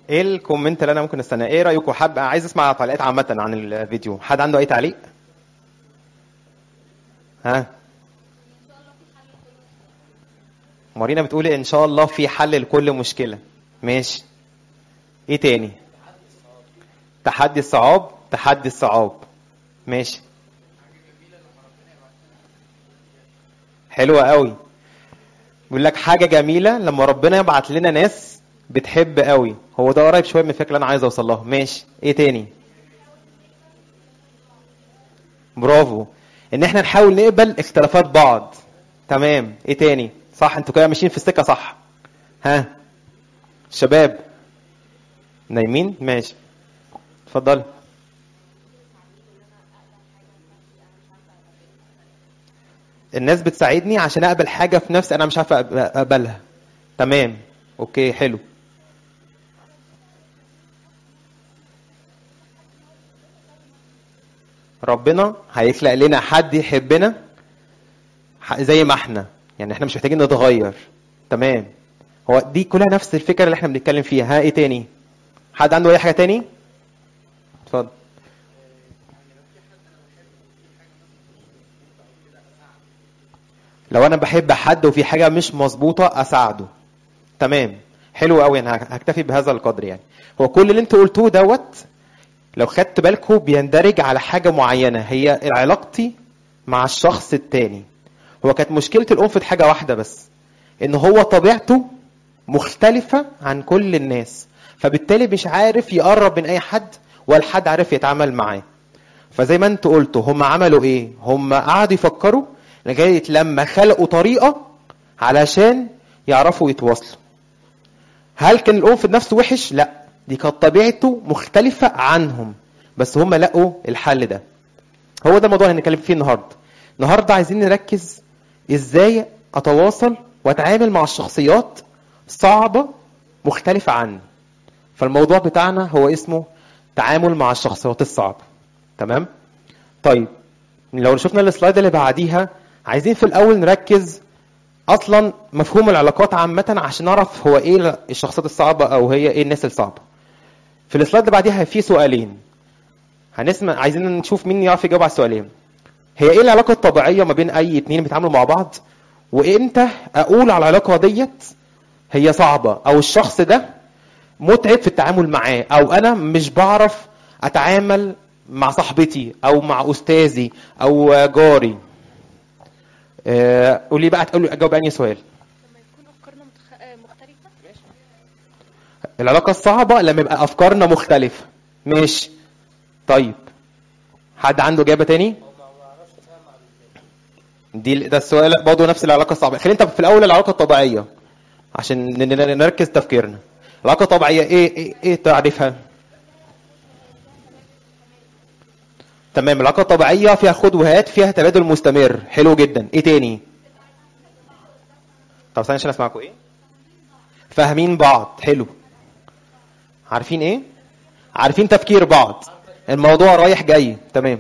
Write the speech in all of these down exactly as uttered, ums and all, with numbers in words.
ايه الكومنت اللي انا ممكن استناه؟ ايه رايكم؟ حابب عايز اسمع تعليقات عامه عن الفيديو. حد عنده اي تعليق؟ ها، مارينا بتقول ان شاء الله في حل لكل مشكله. ماشي. ايه تاني؟ تحدي الصعاب. تحدي الصعاب. ماشي، حلوة قوي. بيقول لك حاجة جميلة لما ربنا يبعت لنا ناس بتحب قوي. هو ده قريب شوية من الفكرة اللي انا عايز اوصل لها. ماشي. ايه تاني؟ برافو. ان احنا نحاول نقبل اختلافات بعض. تمام. ايه تاني؟ صح، انتوا كده ماشيين في السكة صح. ها شباب نايمين؟ ماشي، اتفضل. الناس بتساعدني عشان اقبل حاجة في نفسي انا مش عارف أق- اقبلها. تمام. اوكي، حلو. ربنا هيخلق لنا حد يحبنا ح- زي ما احنا، يعني احنا مش محتاجين نتغير. تمام. هو دي كلها نفس الفكرة اللي احنا بنتكلم فيها. ها، ايه تاني؟ حد عنده اي حاجة تاني؟ اتفضل. لو انا بحب حد وفي حاجة مش مظبوطة اساعده. تمام، حلو قوي. انا هكتفي بهذا القدر. يعني هو كل اللي انتوا قلتوه دوت لو خدت بالكم بيندرج على حاجة معينة، هي علاقتي مع الشخص التاني. هو كانت مشكلة الأنف في حاجة واحدة بس، ان هو طبيعته مختلفة عن كل الناس، فبالتالي مش عارف يقرب من اي حد ولا حد عارف يتعامل معاه. فزي ما انتوا قلتوا، هم عملوا ايه؟ هم قعدوا يفكروا لغاية لما خلقوا طريقة علشان يعرفوا يتواصلوا. هل كان الأنف نفسه وحش؟ لا، دي كانت طبيعته مختلفة عنهم، بس هم لقوا الحل ده. هو ده الموضوع اللي هنتكلم فيه النهارده. النهارده عايزين نركز ازاي اتواصل واتعامل مع الشخصيات صعبة مختلفة عني. فالموضوع بتاعنا هو اسمه تعامل مع الشخصيات الصعبة. تمام. طيب، لو شفنا السلايد اللي بعديها، عايزين في الاول نركز اصلا مفهوم العلاقات عامة عشان نعرف هو ايه الشخصيات الصعبة او هي ايه الناس الصعبة. في السلايد اللي بعديها في سؤالين هنسمع، عايزين نشوف مين يعرف يجاوب على السؤالين. هي ايه العلاقة الطبيعية ما بين اي اتنين بيتعاملوا مع بعض؟ وامتى اقول على العلاقة ديت هي صعبة او الشخص ده متعب في التعامل معاه، او انا مش بعرف اتعامل مع صاحبتي او مع استاذي او جاري؟ آه، قولي بقى، تقولي اجاوب انهي سؤال؟ لما يكون أفكارنا متخ... آه، مختلفة. العلاقة الصعبة لما يبقى افكارنا مختلفة. ماشي. طيب، حد عنده اجابة تاني؟ دي ده السؤال برضه نفس العلاقة الصعبة. خلينا انت في الاول العلاقة الطبيعية عشان ن- ن- نركز تفكيرنا. العلاقة الطبيعية ايه ايه, إيه تعريفها؟ تمام، العلاقة الطبيعية فيها خد وهات، فيها تبادل مستمر. حلو جدا. ايه تاني؟ طب ثانية عشان اسمعكم. ايه؟ فاهمين بعض. حلو. عارفين ايه؟ عارفين تفكير بعض. الموضوع رايح جاي. تمام.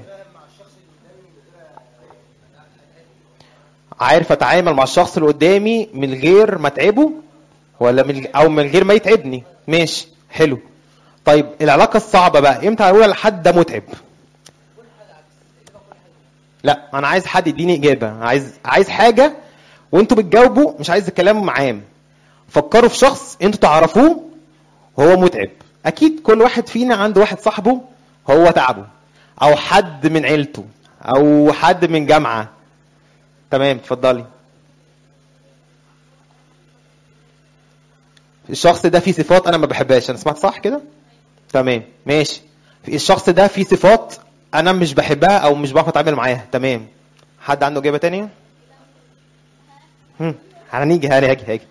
عارف اتعامل مع الشخص اللي قدامي من غير ما اتعبه، ولا من او من غير ما يتعبني. ماشي، حلو. طيب، العلاقة الصعبة بقى امتى اقول لحد ده متعب؟ لا، انا عايز حد يديني اجابة. عايز عايز حاجة وانتوا بتجاوبوا، مش عايز الكلام عام. فكروا في شخص انتوا تعرفوه وهو متعب. اكيد كل واحد فينا عنده واحد صاحبه هو تعبه، او حد من عيلته، او حد من جامعة. تمام، اتفضلي. الشخص ده فيه صفات انا ما بحبهاش. انا سمعت صح كده؟ تمام، ماشي. الشخص ده فيه صفات انا مش بحبها او مش بعرف اتعامل معاها. تمام. حد عنده اجابة تانية؟ هم. هنيجي هاجي هاجي هاجي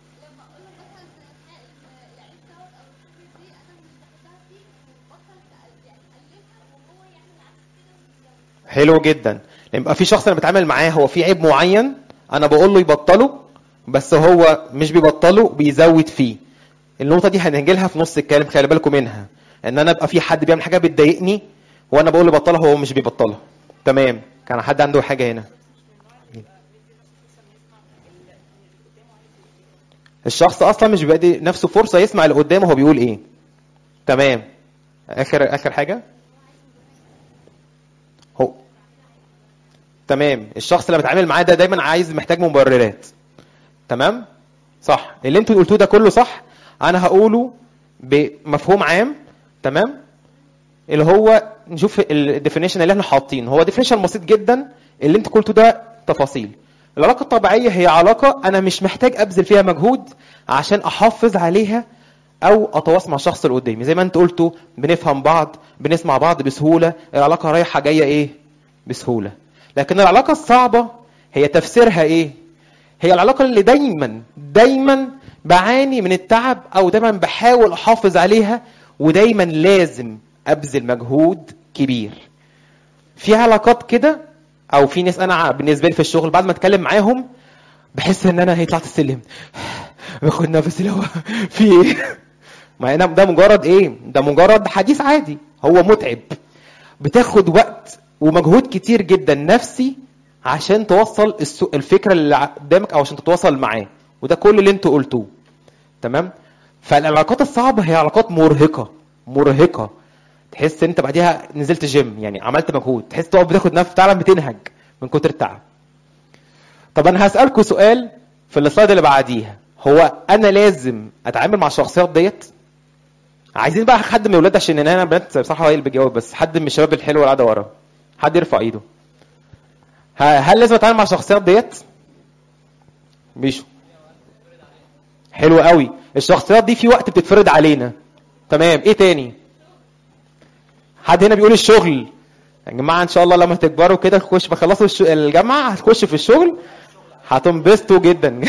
حلو جدا. يبقى في شخص انا بتعامل معاه هو في عيب معين انا بقول له يبطله، بس هو مش بيبطله، بيزود فيه. النقطه دي هنجي لها في نص الكلام، خلي بالكم منها. ان انا ابقى في حد بيعمل حاجه بتضايقني وانا بقول له بطلها هو مش بيبطلها. تمام. كان حد عنده حاجه هنا؟ الشخص اصلا مش بيدي نفسه فرصه يسمع اللي قدامه هو بيقول ايه. تمام. اخر اخر حاجه هو تمام. الشخص اللي بتعامل معاه ده دايما عايز محتاج مبررات. تمام صح. اللي انتوا قلتوه ده كله صح. انا هقوله بمفهوم عام. تمام. اللي هو نشوف الديفينيشن اللي احنا حاطينه هو ديفينيشن بسيط جدا. اللي انت قلته ده تفاصيل. العلاقه الطبيعيه هي علاقه انا مش محتاج ابذل فيها مجهود عشان احافظ عليها او اتواصل مع الشخص اللي قدامي. زي ما انت قلتوا بنفهم بعض بنسمع بعض بسهوله. العلاقه رايحه جايه ايه بسهوله. لكن العلاقه الصعبه هي تفسيرها ايه. هي العلاقه اللي دايما دايما بعاني من التعب او دايما بحاول احافظ عليها ودايما لازم ابذل مجهود كبير. في علاقات كده او في ناس انا بالنسبه لي في الشغل بعد ما اتكلم معاهم بحس ان انا هي طلعت السلم باخد نفس اللي هو في ايه. ما انا ده مجرد ايه ده مجرد حديث عادي. هو متعب. بتاخد وقت ومجهود كتير جدا نفسي عشان توصل الفكره اللي قدامك او عشان تتواصل معاه. وده كل اللي انتوا قلتوه. تمام. فالعلاقات الصعبه هي علاقات مرهقه مرهقه. تحس انت بعديها نزلت جيم يعني عملت مجهود. تحس تقف بتاخد نفس فعلا بتنهج من كتر التعب. طب انا هسالكم سؤال في السلايد اللي بعديها. هو انا لازم اتعامل مع الشخصيات ديت؟ عايزين بقى حد من الاولاد عشان انا بنات بصراحه هي اللي بيجاوب. بس حد من الشباب الحلوه اللي قاعده ورا حد يرفع ايده. هل لازم اتعامل مع الشخصيات ديت؟ بيشو حلو قوي. الشخصيات دي في وقت بتتفرض علينا. تمام. ايه تاني؟ حد هنا بيقول الشغل. يا جماعه ان شاء الله لما تكبروا كده تخش بخلصوا الجامعه هتخش في الشغل هتنبسطوا جدا.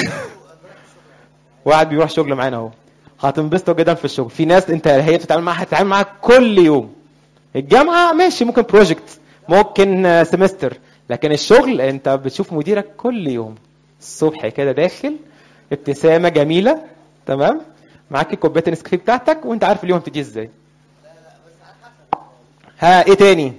واحد بيروح شغل معانا اهو. هتنبسطوا جدا في الشغل. في ناس انت هي بتتعامل معاها هتتعامل معاها كل يوم. الجامعه ماشي ممكن بروجكت ممكن سمستر. لكن الشغل انت بتشوف مديرك كل يوم الصبح كده داخل ابتسامه جميله. تمام. معاك كوبايه النسكافيه بتاعتك وانت عارف اليوم هتيجي ازاي. ها ايه تاني؟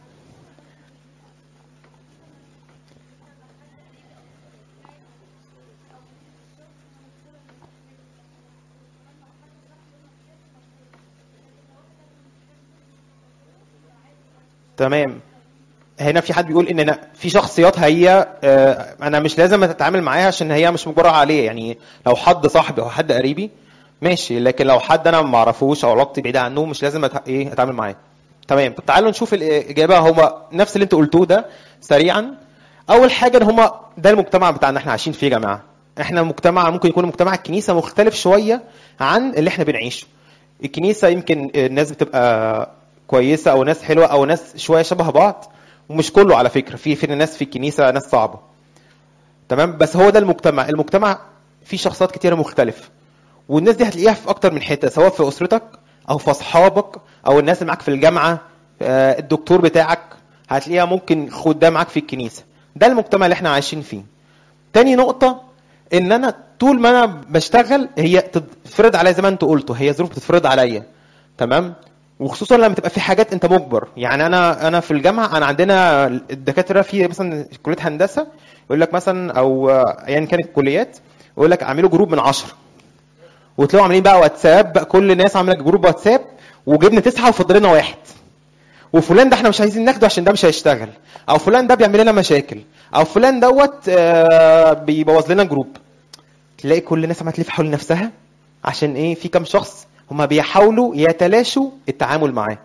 تمام. هنا في حد بيقول ان أنا في شخصيات هي انا مش لازم اتعامل معاها عشان هي مش مجبره عليه. يعني لو حد صاحبي او حد قريبي ماشي. لكن لو حد انا ما اعرفوش او علاقتي بعيده عنه مش لازم أت... ايه اتعامل معاه. تمام. طب تعالوا نشوف الاجابه. هما نفس اللي انتوا قلتوه ده سريعا. اول حاجه ان هما ده المجتمع بتاعنا احنا عايشين فيه يا جماعه. احنا مجتمع ممكن يكون مجتمع الكنيسه مختلف شويه عن اللي احنا بنعيشه. الكنيسه يمكن الناس بتبقى كويسه او ناس حلوه او ناس شويه شبه بعض. ومش كله على فكره. في في ناس في الكنيسه ناس صعبه. تمام. بس هو ده المجتمع. المجتمع فيه شخصيات كتيره مختلفه. والناس دي هتلاقيها في اكتر من حته سواء في اسرتك او في اصحابك او الناس اللي معاك في الجامعه. الدكتور بتاعك هتلاقيها ممكن خدام معاك في الكنيسه. ده المجتمع اللي احنا عايشين فيه. تاني نقطه ان انا طول ما انا بشتغل هي تتفرض عليا زي ما انتوا قلتوا. هي ظروف بتتفرض عليا. تمام. وخصوصا لما تبقى في حاجات انت مجبر. يعني انا انا في الجامعه انا عندنا الدكاتره في مثلا كليه هندسه يقول لك مثلا او يعني كانت الكليات يقول لك اعملوا جروب من عشرة وتلاقوا عاملين بقى واتساب بقى كل الناس عامله جروب واتساب وجبنا تسعه وفضل لنا واحد. وفلان ده احنا مش عايزين ناخده عشان ده مش هيشتغل او فلان ده بيعمل لنا مشاكل او فلان دوت بيبوظ لنا جروب. تلاقي كل الناس عماله تلف حول نفسها عشان ايه؟ في كام شخص هما بيحاولوا يتلاشوا التعامل معاه.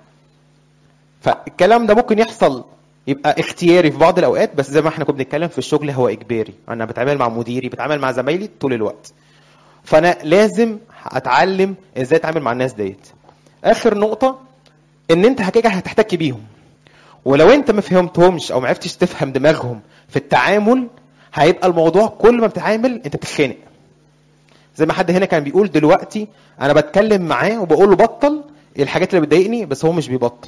فالكلام ده ممكن يحصل يبقى اختياري في بعض الاوقات. بس زي ما احنا كنا بنتكلم في الشغل هو اجباري. انا بتعامل مع مديري بتعامل مع زمايلي طول الوقت. فانا لازم اتعلم ازاي اتعامل مع الناس ديت. اخر نقطه ان انت حقيقه هتحتك بيهم. ولو انت ما فهمتهمش او ما عرفتش تفهم دماغهم في التعامل هيبقى الموضوع كل ما بتتعامل انت بتتخانق. زي ما حد هنا كان بيقول دلوقتي انا بتكلم معاه وبقول له بطل الحاجات اللي بتضايقني بس هو مش بيبطل.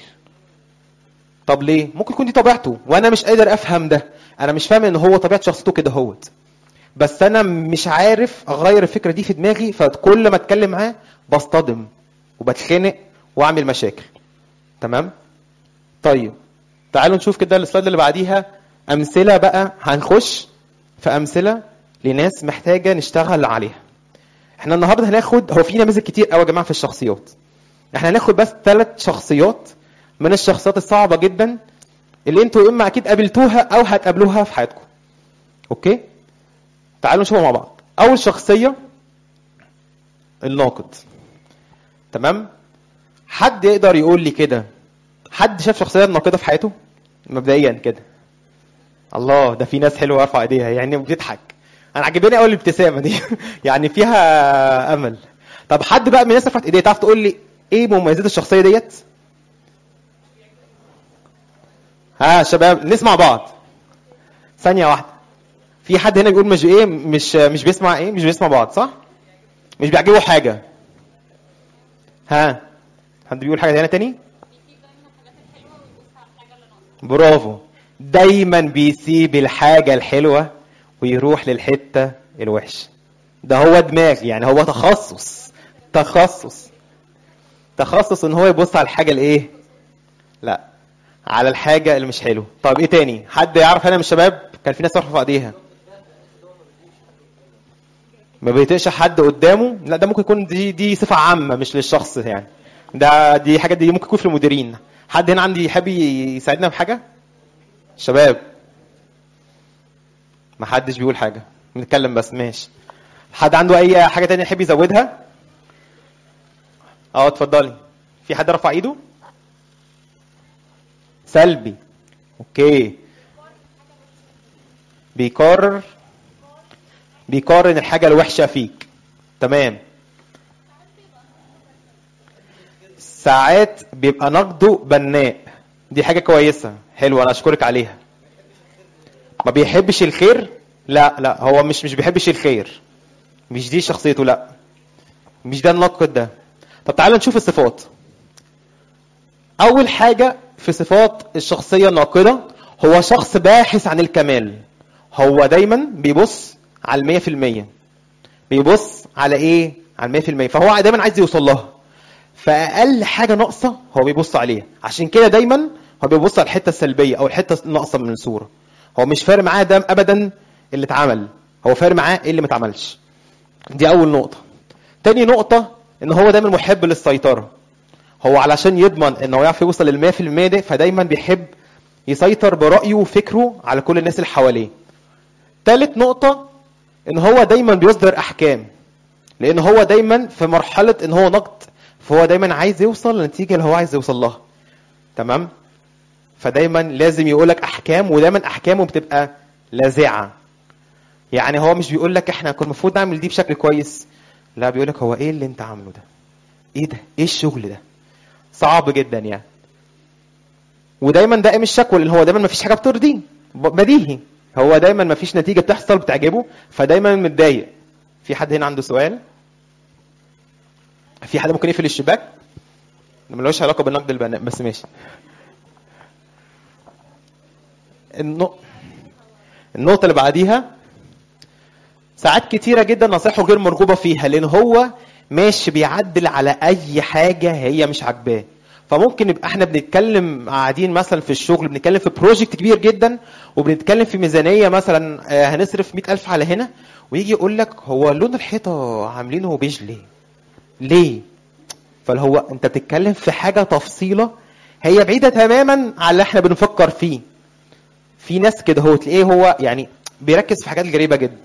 طب ليه؟ ممكن يكون دي طبيعته وانا مش قادر افهم ده. انا مش فاهم ان هو طبيعه شخصيته كده هوت. بس انا مش عارف اغير الفكره دي في دماغي. فكل ما اتكلم معاه بصطدم وبتخانق واعمل مشاكل. تمام. طيب تعالوا نشوف كده السلايد اللي بعديها امثله بقى. هنخش في امثله لناس محتاجه نشتغل عليها. احنا النهارده هناخد هو في نماذج كتير قوي يا جماعه في الشخصيات. احنا هناخد بس ثلاث شخصيات من الشخصيات الصعبه جدا اللي انتوا اما اكيد قابلتوها او هتقابلوها في حياتكم. اوكي، تعالوا نشوفها مع بعض. اول شخصيه الناقد. تمام، حد يقدر يقول لي كده حد شاف شخصيه ناقده في حياته مبدئيا كده؟ الله، ده في ناس حلوه ارفع ايديها يعني بتضحك. انا عجباني قوي الابتسامه دي يعني فيها امل. طب حد بقى من الناس رفعت ايديها تعرف تقول لي ايه مميزات الشخصيه ديت؟ ها شباب نسمع بعض ثانيه واحده. في حد هنا بيقول مش ايه مش مش بيسمع ايه مش بيسمع بعض صح؟ مش بيعجبه حاجه. ها حد بيقول حاجه هنا تاني؟ برافو، دايما بيسيب الحاجه الحلوه ويروح للحته الوحشه. ده هو دماغ يعني، هو تخصص تخصص تخصص ان هو يبص على الحاجه الايه؟ لا، على الحاجه اللي مش حلوه. طب ايه تاني؟ حد يعرف هنا من الشباب؟ كان في ناس رفعوا ايديها. ما بيطيقش حد قدامه؟ لا ده ممكن يكون دي دي صفه عامه مش للشخص يعني، ده دي حاجه دي ممكن يكون في المديرين. حد هنا عندي يحب يساعدنا بحاجه؟ شباب ما حدش بيقول حاجه، بنتكلم بس. ماشي، حد عنده اي حاجه تانية يحب يزودها؟ اه اتفضلي. في حد رفع ايده؟ سلبي. اوكي، بيكرر بيقارن الحاجه الوحشه فيك. تمام، ساعات بيبقى نقده بناء، دي حاجه كويسه حلوه انا اشكرك عليها. ما بيحبش الخير؟ لا لا، هو مش مش بيحبش الخير، مش دي شخصيته، لا مش ده النقد ده. طب تعالوا نشوف الصفات. اول حاجه في صفات الشخصيه الناقده، هو شخص باحث عن الكمال. هو دايما بيبص على المية في المية، بيبص على ايه؟ على المية في المية، فهو دايما عايز يوصل لها، فاقل حاجه ناقصه هو بيبص عليها. عشان كده دايما هو بيبص على الحته السلبيه او الحته الناقصه من الصوره. هو مش فارق معاه ده ابدا اللي اتعمل، هو فارق معاه ايه اللي ما اتعملش. دي اول نقطه. تاني نقطه ان هو دايما محب للسيطره. هو علشان يضمن ان هو يعرف يوصل للمية في المية ده، فدايما بيحب يسيطر برأيه وفكره على كل الناس اللي حواليه. تالت نقطة ان هو دايما بيصدر احكام، لان هو دايما في مرحلة ان هو نقد، فهو دايما عايز يوصل للنتيجة اللي هو عايز يوصل لها. تمام، فدايما لازم يقولك احكام، ودايما احكامه بتبقى لاذعة. يعني هو مش بيقولك احنا كنا المفروض نعمل دي بشكل كويس، لا بيقولك هو ايه اللي انت عامله ده؟ ايه ده؟ ايه الشغل ده؟ صعب جدا يعني. ودايما دائم الشكوى، لان هو دايما ما فيش حاجه بترضيه، بديهي هو دايما ما فيش نتيجه بتحصل بتعجبه، فدايما متضايق. في حد هنا عنده سؤال؟ في حد ممكن يقفل الشباك؟ ده ملوش علاقه بالنقد البناء بس ماشي. النقطه النقطه اللي بعديها، ساعات كتيره جدا نصيحته غير مرغوبه فيها، لان هو ماشي بيعدل على اي حاجه هي مش عاجباه. فممكن نبقى احنا بنتكلم قاعدين مثلا في الشغل، بنتكلم في بروجكت كبير جدا، وبنتكلم في ميزانيه مثلا هنصرف مئة ألف على هنا، ويجي يقول لك هو لون الحيطه عاملينه بيج ليه؟ ليه؟ فهو انت بتتكلم في حاجه تفصيله هي بعيده تماما عن اللي احنا بنفكر فيه. في ناس كده هو تلاقيه هو يعني بيركز في حاجات غريبه جدا.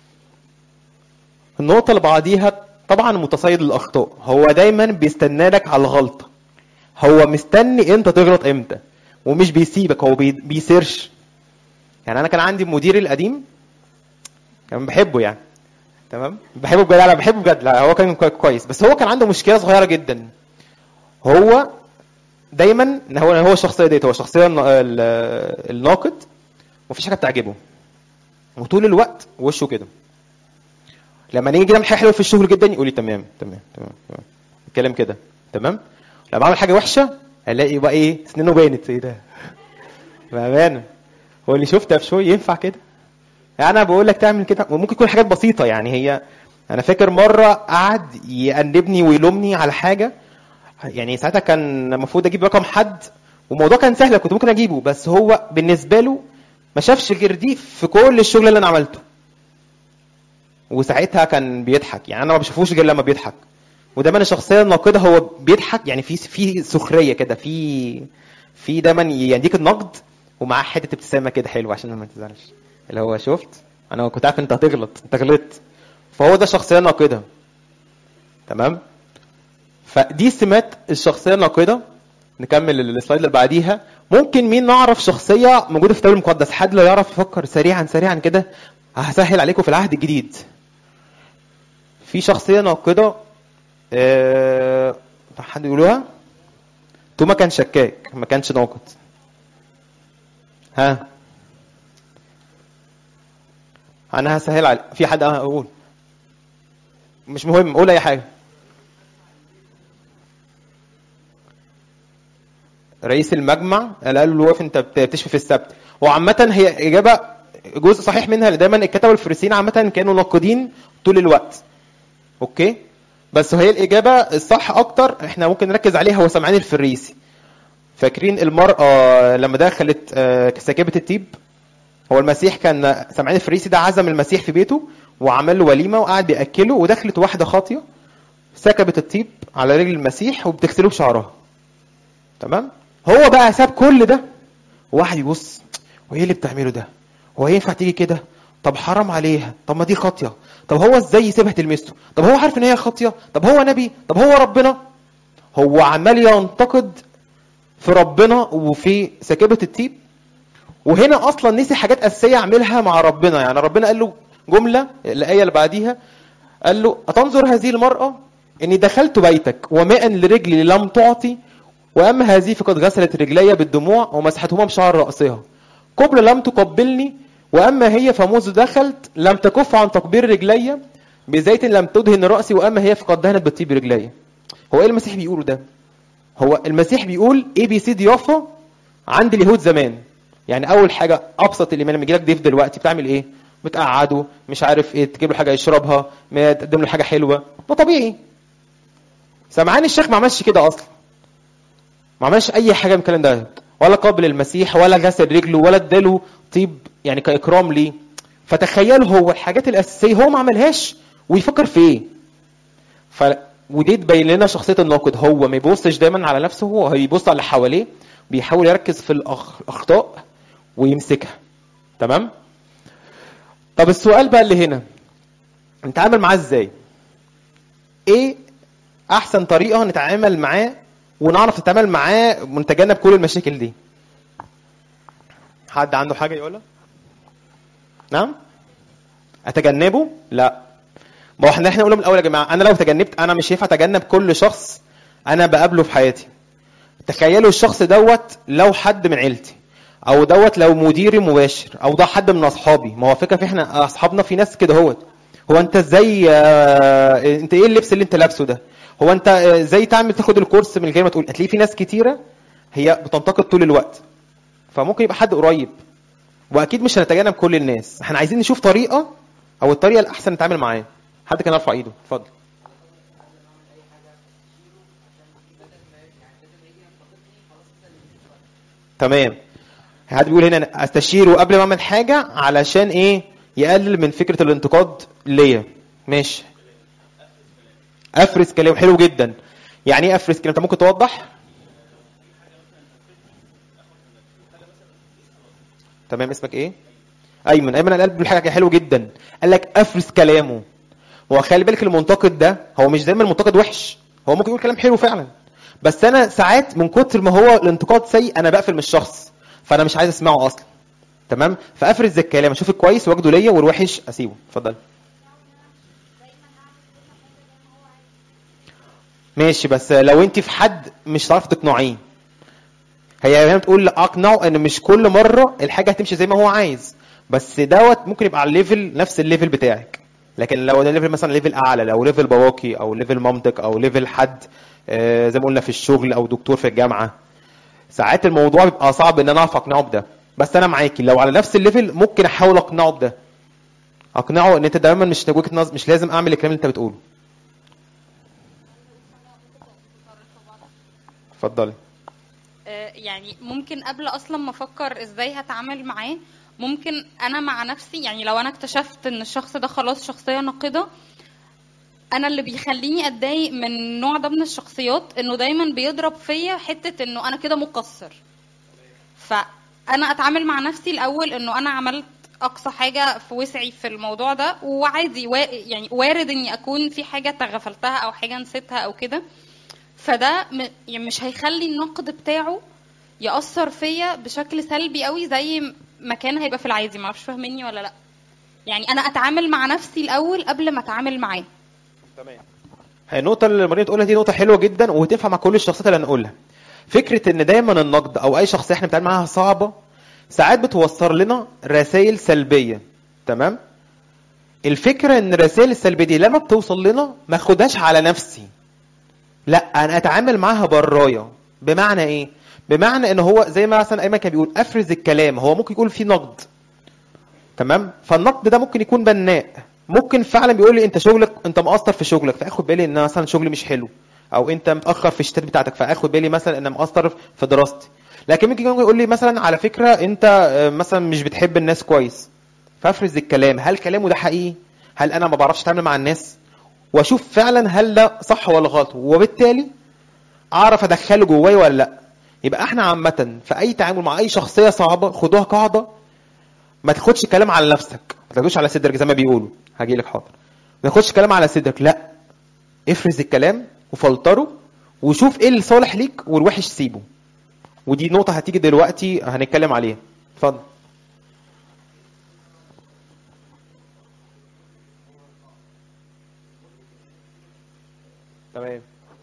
النقطه اللي بعديها طبعا متصيد الاخطاء، هو دايما بيستنى لك على الغلطه، هو مستني انت تغلط امتى، ومش بيسيبك، هو بيسيرش. يعني انا كان عندي مديري القديم كان بحبه يعني، تمام بحبه بجد، انا بحبه بجد، لا هو كان كويس، بس هو كان عنده مشكله صغيره جدا. هو دايما هو هو الشخصيه ديت، هو الشخصيه الناقد، مفيش حاجه بتعجبه، وطول الوقت وشه كده. لما نيجي نعمل حاجه حلوه في الشغل جدا يقول لي تمام تمام تمام تمام، الكلام كده تمام. لما اعمل حاجه وحشه الاقي بقى ايه؟ سنينه بانت. ايه ده؟ بامانه هو اللي شفتها في شويه ينفع كده؟ يعني انا بقول لك تعمل كده، وممكن يكون حاجات بسيطه يعني. هي انا فاكر مره قعد يأنبني ويلومني على حاجه، يعني ساعتها كان المفروض اجيب رقم حد، والموضوع كان سهل كنت ممكن اجيبه، بس هو بالنسبه له ما شافش غير دي في كل الشغل اللي انا عملته. وساعتها كان بيضحك، يعني انا ما بشوفوش غير لما بيضحك. ودايما الشخصيه الناقده هو بيضحك، يعني في في سخريه كده، في في دايما يديك النقد ومعاه حته ابتسامه كده حلوه عشان ما تزعلش، اللي هو شفت انا كنت عارف انت هتغلط، انت غلطت. فهو ده شخصيه ناقده. تمام. فدي سمات الشخصيه الناقده. نكمل السلايد اللي بعديها. ممكن مين نعرف شخصيه موجوده في الكتاب المقدس؟ حد لو يعرف يفكر سريعا سريعا كده، هسهل عليكم في العهد الجديد. في شخصيه ناقده أه... حد يقولوها؟ توما كان شكاك، ما كانش ناقد. ها انا هسهل على في حد اقول؟ مش مهم، قول اي حاجه. رئيس المجمع قال له واقف انت بتشفي في السبت. وعامه هي اجابه جزء صحيح منها، لان دايما الكتبه الفريسيين عامه كانوا ناقدين طول الوقت. اوكي، بس هي الاجابه الصح اكتر احنا ممكن نركز عليها هو سمعان الفريسي. فاكرين المراه لما دخلت ساكبه الطيب؟ هو المسيح كان سمعان الفريسي ده عزم المسيح في بيته وعمل له وليمه وقعد بياكله، ودخلت واحده خاطيه سكبت الطيب على رجل المسيح وبتغسله بشعرها. تمام. هو بقى ساب كل ده، واحد يبص وايه اللي بتعمله ده؟ هو ينفع تيجي كده؟ طب حرام عليها، طب ما دي خاطيه، طب هو ازاي يسيبها تلمسته؟ طب هو عارف ان هي خاطيه؟ طب هو نبي؟ طب هو ربنا؟ هو عمال ينتقد في ربنا وفي سكبه الطيب، وهنا اصلا نسي حاجات اساسيه يعملها مع ربنا. يعني ربنا قال له جمله، الايه اللي بعديها قال له اتنظر هذه المراه اني دخلت بيتك وماء لرجلي لم تعطي، واما هذه فقد غسلت رجلي بالدموع ومسحتهما بشعر راسها، قبل لم تقبلني، واما هي فمنذ دخلت لم تكف عن تقبير رجلي، بزيت لم تدهن راسي، واما هي فقد دهنت بالطيب رجلي. هو ايه المسيح بيقوله ده؟ هو المسيح بيقول اي بي سي ضيافه عند اليهود زمان. يعني اول حاجه ابسط الايمان، لما يجي لك ضيف دلوقتي بتعمل ايه؟ بتقعده، مش عارف ايه، تجيب له حاجه يشربها، تقدم له حاجه حلوه، ده طبيعي. سمعان الشيخ ما عملش كده اصلا، ما عملش اي حاجه من الكلام ده، ولا قابل المسيح ولا غسل رجله ولا اداله طيب يعني كاكرام ليه. فتخيلوا هو الحاجات الاساسيه هو ما عملهاش ويفكر في ايه. ف ودي تبين لنا شخصيه الناقد، هو ما يبصش دايما على نفسه، هو هيبص على اللي حواليه، بيحاول يركز في الاخطاء ويمسكها. تمام. طب السؤال بقى اللي هنا، نتعامل معاه ازاي؟ ايه احسن طريقه نتعامل معاه ونعرف نتعامل معاه ونتجنب كل المشاكل دي؟ حد عنده حاجه يقولها؟ نعم. اتجنبه؟ لا. ما احنا احنا قلنا من الاول يا جماعه، انا لو تجنبت انا مش هينفع اتجنب كل شخص انا بقابله في حياتي. تخيلوا الشخص دوت لو حد من عيلتي، او دوت لو مديري مباشر، او ده حد من اصحابي. ما هو فكره في احنا اصحابنا في ناس كده هوت، هو انت ازاي اه انت ايه اللبس اللي انت لابسه ده؟ هو انت ازاي تعمل تاخد الكورس من غير ما تقول؟ هتلاقي في ناس كتيره هي بتنتقد طول الوقت، فممكن يبقى حد قريب. واكيد مش هنتجنب كل الناس، احنا عايزين نشوف طريقه او الطريقه الاحسن نتعامل معاه. حد كان يرفع ايده؟ اتفضل. تمام. حد بيقول هنا استشيره قبل ما اعمل حاجه علشان ايه؟ يقلل من فكره الانتقاد ليا. ماشي. افرز كلام، حلو جدا. يعني ايه افرز كلام؟ انت ممكن توضح؟ تمام. اسمك ايه؟ ايمن. ايمن قال بيقول حاجه حلوه جدا، قال لك افرز كلامه. هو خلي بالك المنتقد ده هو مش دايما المنتقد وحش، هو ممكن يقول كلام حلو فعلا، بس انا ساعات من كتر ما هو الانتقاد سيء انا بقفل من الشخص، فانا مش عايز اسمعه اصلا. تمام. فافرز الكلام، اشوف الكويس واخده ليا والوحش اسيبه. اتفضل. ماشي، بس لو انت في حد مش هتعرف تقنعيه، هي هنا بتقول اقنعه ان مش كل مره الحاجه هتمشي زي ما هو عايز، بس دوت ممكن يبقى على الليفل نفس الليفل بتاعك. لكن لو ده ليفل مثلا ليفل اعلى، لو ليفل بواكي او ليفل مامتك او ليفل حد آه زي ما قلنا في الشغل او دكتور في الجامعه، ساعات الموضوع بيبقى صعب ان انا اعرف اقنعه بده. بس انا معاكي لو على نفس الليفل ممكن احاول اقنعه بده، اقنعه ان انت دايما مش وجهه نظر، مش لازم اعمل الكلام اللي انت بتقوله. اتفضلي. يعني ممكن قبل اصلا ما افكر ازاي هتعامل معاه، ممكن انا مع نفسي، يعني لو انا اكتشفت ان الشخص ده خلاص شخصيه ناقده، انا اللي بيخليني اتضايق من النوع ده من الشخصيات انه دايما بيضرب فيا حته انه انا كده مقصر. فانا اتعامل مع نفسي الاول انه انا عملت اقصى حاجه في وسعي في الموضوع ده، وعادي وا... يعني وارد اني اكون في حاجه تغفلتها او حاجه نسيتها او كده. فده م... يعني مش هيخلي النقد بتاعه يأثر فيا بشكل سلبي قوي زي ما كان هيبقى في العادي. ما اعرفش فاهميني ولا لا؟ يعني انا اتعامل مع نفسي الاول قبل ما اتعامل معاه. تمام. هي النقطه اللي مريم تقولها دي نقطه حلوه جدا وتنفع مع كل الشخصيات اللي هنقولها. فكره ان دايما النقد او اي شخصيه احنا بنتعامل معاها صعبه ساعات بتوصل لنا رسائل سلبيه. تمام. الفكره ان الرسائل السلبيه دي لما بتوصل لنا ما اخدهاش على نفسي، لا انا اتعامل معاها برايا. بمعنى ايه؟ بمعنى ان هو زي ما مثلا ايمن كان بيقول افرز الكلام. هو ممكن يقول فيه نقد، تمام، فالنقد ده ممكن يكون بناء، ممكن فعلا بيقول لي انت شغلك انت مقصر في شغلك فاخد بالي ان مثلا شغلي مش حلو، او انت متاخر في الشتات بتاعتك فاخد بالي مثلا ان مقصر في دراستي. لكن ممكن يقول لي مثلا على فكره انت مثلا مش بتحب الناس كويس، فافرز الكلام. هل كلامه ده حقيقي؟ هل انا ما بعرفش اتعامل مع الناس؟ واشوف فعلا هل ده صح ولا غلط، وبالتالي اعرف ادخله جوايا ولا لا. يبقى احنا عامه في اي تعامل مع اي شخصيه صعبه خدوها قاعده، ما تاخدش كلام على نفسك، ما تاخدوش على صدرك زي ما بيقولوا. هاجي لك حاضر. ما تاخدش كلام على صدرك، لا افرز الكلام وفلتره وشوف ايه اللي صالح ليك والوحش سيبه. ودي نقطه هتيجي دلوقتي هنتكلم عليها. اتفضل. تمام.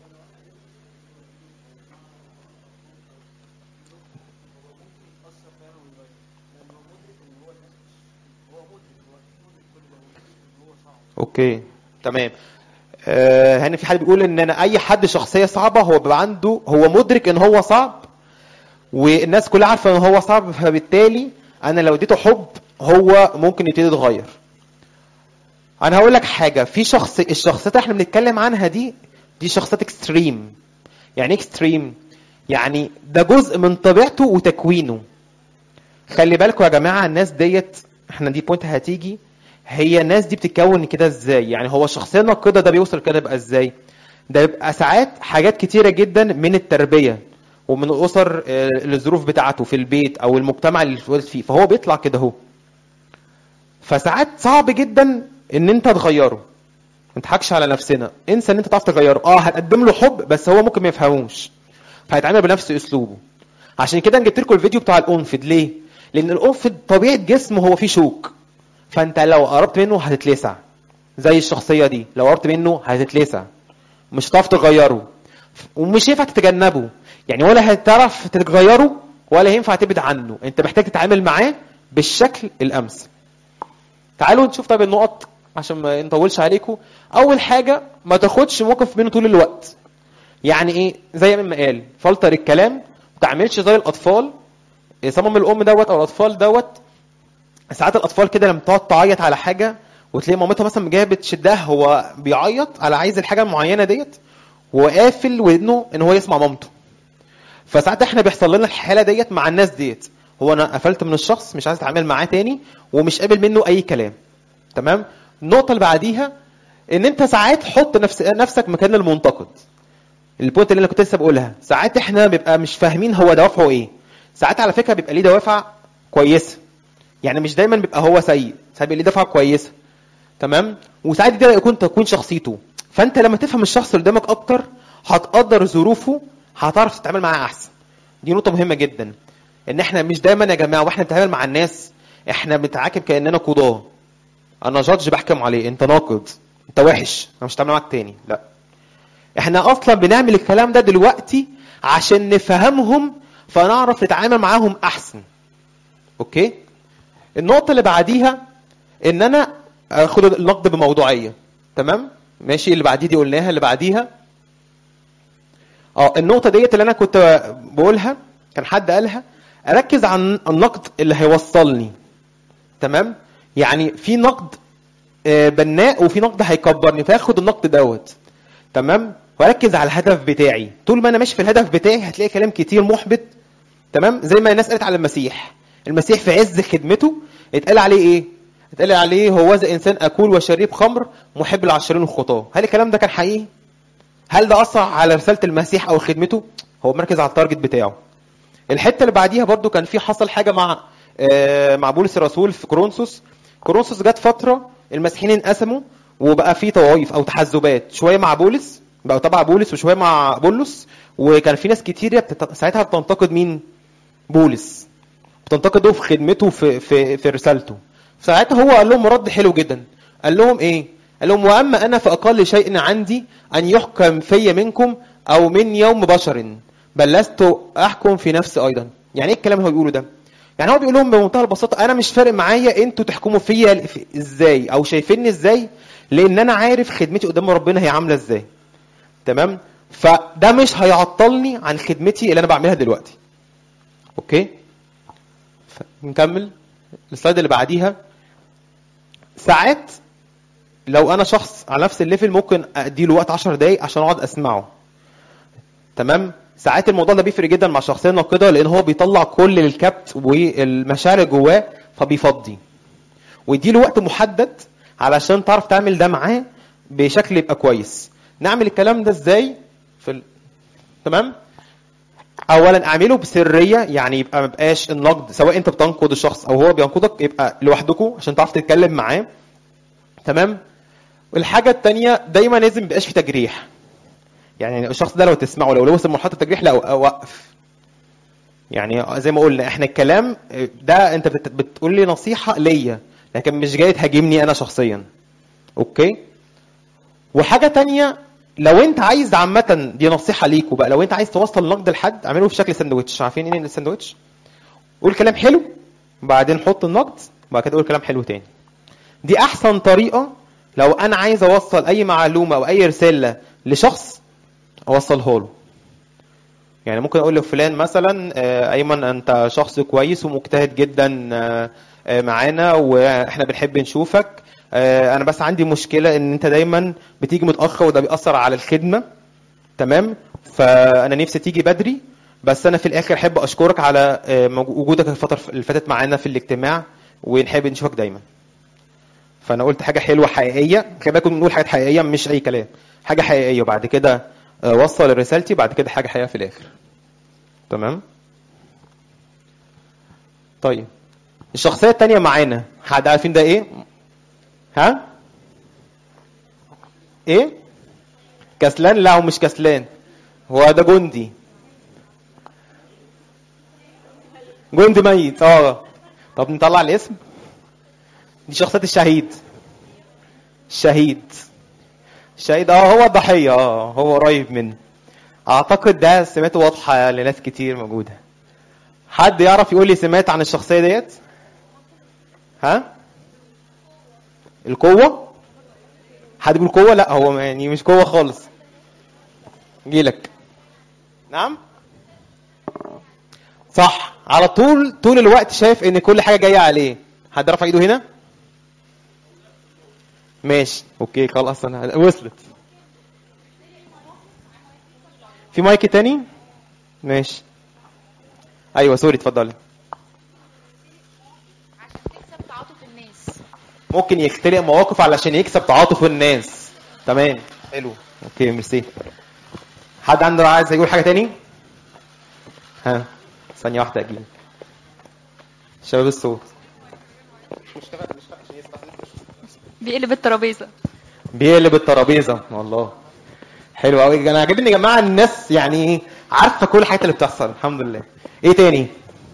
اوكي تمام. آه هنا في حد بيقول ان انا اي حد شخصيه صعبه هو بيبقى عنده هو مدرك ان هو صعب، والناس كلها عارفه ان هو صعب، فبالتالي انا لو اديته حب هو ممكن يبتدي يتغير. انا هقول لك حاجه، في شخص الشخصيات اللي احنا بنتكلم عنها دي دي شخصيات اكستريم. يعني اكستريم يعني ده جزء من طبيعته وتكوينه. خلي بالكم يا جماعه الناس ديت، احنا دي بوينت هتيجي، هي الناس دي بتتكون كده ازاي؟ يعني هو الشخصيه الناقده ده بيوصل كده بقى ازاي؟ ده بيبقى ساعات حاجات كتيره جدا من التربيه ومن الاسر، الظروف بتاعته في البيت او المجتمع اللي اتولد فيه، فهو بيطلع كده اهو. فساعات صعب جدا ان انت تغيره. ما تضحكش على نفسنا، انسى ان انت تعرف تغيره. اه هتقدم له حب بس هو ممكن ما يفهموش، فهيتعامل بنفس اسلوبه. عشان كده انا جبت لكم الفيديو بتاع الانفد. ليه؟ لان الانفد طبيعه جسمه هو فيه شوك، فانت لو قربت منه هتتلسع. زي الشخصيه دي لو قربت منه هتتلسع، مش هتعرف تغيره ومش ينفع تتجنبه. يعني ولا هتعرف تغيره ولا ينفع تبعد عنه، انت محتاج تتعامل معاه بالشكل الامثل. تعالوا نشوف طيب النقط عشان ما نطولش عليكم. اول حاجه ما تاخدش موقف منه طول الوقت. يعني ايه؟ زي ما قال فلتر الكلام، ما تعملش زي الاطفال. صمم الام دوت او الاطفال دوت، ساعات الاطفال كده لما تقعد تعيط على حاجه وتلاقي مامتها مثلا جايه بتشدها، هو بيعيط على عايز الحاجه المعينه ديت وقافل ودنه ان هو يسمع مامته. فساعات احنا بيحصل لنا الحاله ديت مع الناس ديت، هو انا قفلت من الشخص مش عايز اتعامل معاه تاني ومش قابل منه اي كلام. تمام. النقطه اللي بعديها ان انت ساعات حط نفس نفسك مكان المنتقد. البوينت اللي انا كنت لسه بقولها، ساعات احنا بيبقى مش فاهمين هو دوافعه ايه. ساعات على فكره بيبقى ليه دوافع كويسه، يعني مش دايما بيبقى هو سيء، ساعات بيبقى ليه دفعه كويسه. تمام. وساعات ده يكون تكوين شخصيته. فانت لما تفهم الشخص اللي قدامك اكتر هتقدر ظروفه، هتعرف تتعامل معاه احسن. دي نقطه مهمه جدا، ان احنا مش دايما يا جماعه واحنا بنتعامل مع الناس احنا بنتعاقب كاننا قضاه. انا جادج بحكم عليه، انت ناقد، انت وحش، انا مش هتعامل معاك تاني. لا، احنا اصلا بنعمل الكلام ده دلوقتي عشان نفهمهم فنعرف نتعامل معاهم احسن. اوكي. النقطه اللي بعديها ان انا اخد النقد بموضوعيه. تمام ماشي. اللي بعديه دي قلناها. اللي بعديها اه النقطه ديت اللي انا كنت بقولها، كان حد قالها، اركز عن النقد اللي هيوصلني. تمام. يعني في نقد بناء وفي نقد هيكبرني، فاخد النقد دوت. تمام. واركز على الهدف بتاعي. طول ما انا ماشي في الهدف بتاعي هتلاقي كلام كتير محبط. تمام. زي ما الناس قالت على المسيح، المسيح في عز خدمته اتقال عليه ايه؟ اتقال عليه هو ذا انسان اكول وشريب خمر محب للعشرين والخطاه. هل الكلام ده كان حقيقي؟ هل ده اثر على رساله المسيح او خدمته؟ هو مركز على التارجت بتاعه. الحته اللي بعديها برضو كان في حصل حاجه مع آه مع بولس الرسول في كورنثوس. كورنثوس جت فتره المسيحيين انقسموا وبقى في طوائف او تحزبات، شويه مع بولس بقوا تبع بولس وشويه مع بولس، وكان في ناس كتير بتت... ساعتها بتنتقد مين؟ بولس، بتنتقده في خدمته في في في رسالته. ساعتها هو قال لهم رد حلو جدا. قال لهم ايه؟ قال لهم واما انا فاقل شيء عندي ان يحكم في منكم او من يوم بشر، بل لست احكم في نفسي ايضا. يعني ايه الكلام اللي هو بيقوله ده؟ يعني هو بيقول لهم بمنتهى البساطه انا مش فارق معايا انتوا تحكموا فيا ازاي او شايفيني ازاي، لان انا عارف خدمتي قدام ربنا هي عامله ازاي. تمام؟ فده مش هيعطلني عن خدمتي اللي انا بعملها دلوقتي. اوكي؟ نكمل السلايد اللي بعديها. ساعات لو انا شخص على نفس الليفل ممكن ادي له وقت عشر دقايق عشان اقعد اسمعه. تمام؟ ساعات الموضوع ده بيفرق جدا مع الشخصيه الناقده، لان هو بيطلع كل الكبت والمشاعر اللي جواه فبيفضي. ويدي له وقت محدد علشان تعرف تعمل ده معاه بشكل يبقى كويس. نعمل الكلام ده ازاي؟ في ال... تمام؟ اولا اعمله بسريه، يعني يبقى ما بقاش النقد سواء انت بتنقد الشخص او هو بينقدك يبقى لوحدكم عشان تعرف تتكلم معاه. تمام؟ والحاجه الثانيه دايما لازم ما يبقاش في تجريح. يعني الشخص ده لو تسمعه لو وصل لمرحله التجريح لا اوقف. يعني زي ما قلنا احنا الكلام ده انت بتقول لي نصيحه ليا لكن مش جاي تهاجمني انا شخصيا. اوكي؟ وحاجه تانية لو انت عايز عامه دي نصيحه ليكوا بقى، لو انت عايز توصل نقد لحد اعمله في شكل ساندوتش. عارفين ايه الساندوتش؟ قول كلام حلو بعدين حط النقد وبعد كده قول كلام حلو تاني. دي احسن طريقه لو انا عايز اوصل اي معلومه او اي رساله لشخص اوصلها له. يعني ممكن اقول لفلان مثلا ايمن انت شخص كويس ومجتهد جدا معانا واحنا بنحب نشوفك، انا بس عندي مشكله ان انت دايما بتيجي متاخر وده بيأثر على الخدمه. تمام؟ فانا نفسي تيجي بدري، بس انا في الاخر احب اشكرك على وجودك الفتره اللي فاتت معانا في الاجتماع ونحب نشوفك دايما. فانا قلت حاجه حلوه حقيقيه. خلي بالكم بنقول حاجات حقيقيه مش اي كلام، حاجه حقيقيه وبعد كده وصل رسالتي بعد كده حاجه حقيقيه في الاخر. تمام؟ طيب الشخصيه الثانيه معانا حد عارفين ده ايه؟ ها؟ ايه؟ كسلان؟ لا هو مش كسلان، هو ده جندي. جندي ميت. اه طب نطلع الاسم. دي شخصيه الشهيد. الشهيد الشهيد اه هو الضحيه، اه هو قريب منه. اعتقد ده سماته واضحه لناس كتير موجوده. حد يعرف يقول لي سمات عن الشخصيه ديت؟ ها؟ القوه؟ حد يقول قوه؟ لا هو يعني مش قوه خالص. جيلك. نعم صح، على طول طول الوقت شايف ان كل حاجه جايه عليه. حد رفع ايده هنا؟ ماشي اوكي خلاص انا وصلت. في مايك تاني؟ ماشي ايوه سوري اتفضلي. عشان تكسب تعاطف الناس. ممكن يخترق مواقف علشان يكسب تعاطف الناس. تمام حلو اوكي ميرسي. حد عنده عايز يقول حاجه تاني؟ ها ثانيه واحده اجيلك. شباب الصوت. بيقلب الترابيزه. بيقلب الترابيزه والله حلو قوي. انا عاجبني يا جماعه الناس يعني عارفه كل الحاجات اللي بتحصل. الحمد لله. ايه تاني؟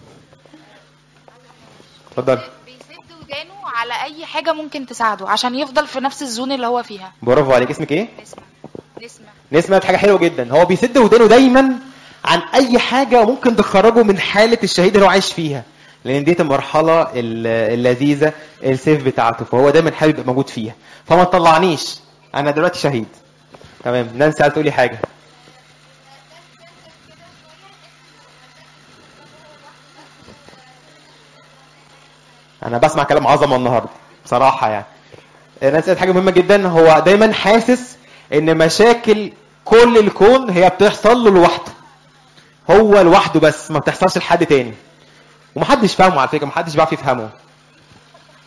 اتفضل. بيسد ودانه على اي حاجه ممكن تساعده عشان يفضل في نفس الزون اللي هو فيها. برافو عليك. اسمك ايه؟ نسمة. نسمة. نسمة حاجه حلوه جدا. هو بيسد ودانه دايما عن اي حاجه ممكن تخرجه من حاله الشهيد اللي هو عايش فيها، لان دي المرحله اللذيذه السيف بتاعته، فهو دايما حابب يبقى موجود فيها. فما تطلعنيش انا دلوقتي شهيد. تمام. نانسي عايز تقولي حاجه؟ انا بسمع كلام عظمه النهارده بصراحه. يعني نانسي حاجه مهمه جدا. هو دايما حاسس ان مشاكل كل الكون هي بتحصل له لوحده، هو لوحده بس ما بتحصلش لحد تاني، ومحدش فاهمه على فكره، محدش بيعرف يفهمه.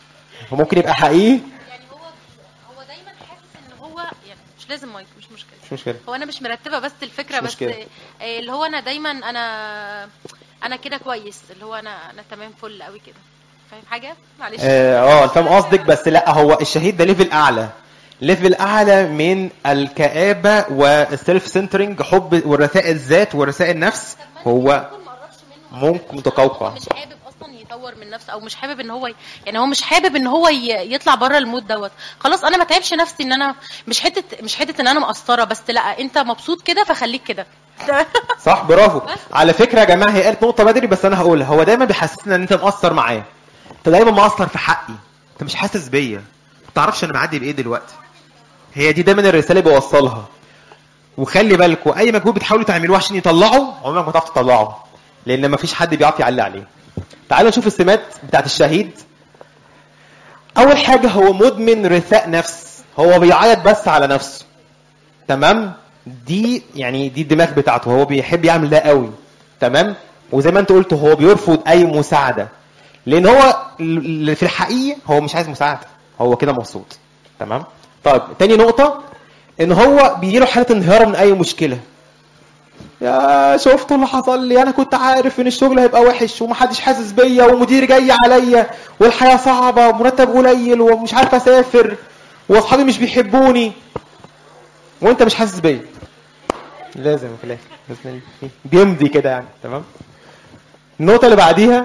وممكن يبقى حقيقي. يعني هو هو دايما حاسس ان هو يعني مش لازم مايك، مش مشكله مش مشكله. هو انا مش مرتبه بس الفكره، مش بس مشكلة. آه، اللي هو انا دايما انا انا كده كويس، اللي هو انا انا تمام فل قوي كده. فاهم حاجه؟ معلش. اه آه، فاهم قصدك، بس لا، هو الشهيد ده ليفل اعلى، ليفل اعلى من الكآبة والسيلف سنترنج، حب ورثاء الذات ورثاء النفس. هو ممكن متقوقع. هو مش حابب اصلا يطور من نفسه، او مش حابب ان هو ي... يعني هو مش حابب ان هو ي... يطلع بره المود دوت. خلاص انا ما تعبش نفسي ان انا مش حته مش حته ان انا مقصره، بس لا، انت مبسوط كده فخليك كده. صح، برافو. على فكره يا جماعه، هي قالت نقطه بدري بس انا هقولها. هو دايما بيحسسنا ان انت مقصر معاه، انت دايما مقصر في حقي، انت مش حاسس بيا، ما تعرفش انا معدي بايه دلوقتي. هي دي دايما الرساله اللي بيوصلها. وخلي بالكوا اي مجهود بتحاولوا تعملوه عشان يطلعوا، عمرك ما تعرف تطلعه، لان ما فيش حد بيعرف يعلي عليه. تعالوا نشوف السمات بتاعت الشهيد. اول حاجه هو مدمن رثاء نفس، هو بيعيط بس على نفسه. تمام، دي يعني دي الدماغ بتاعته، هو بيحب يعمل ده قوي. تمام، وزي ما انت قلت هو بيرفض اي مساعده، لان هو ال- في الحقيقه هو مش عايز مساعده، هو كده مبسوط. تمام. طيب تاني نقطه، ان هو بيجيله حاله انهيار من اي مشكله. يا شفتوا اللي حصل لي، انا كنت عارف ان الشغل هيبقى وحش ومحدش حاسس بيا ومديري جاي عليا والحياه صعبه ومرتب قليل ومش عارف اسافر واصحابي مش بيحبوني وانت مش حاسس بيا. لازم في الاخر لازم بيمضي كده يعني. تمام. النقطه اللي بعديها،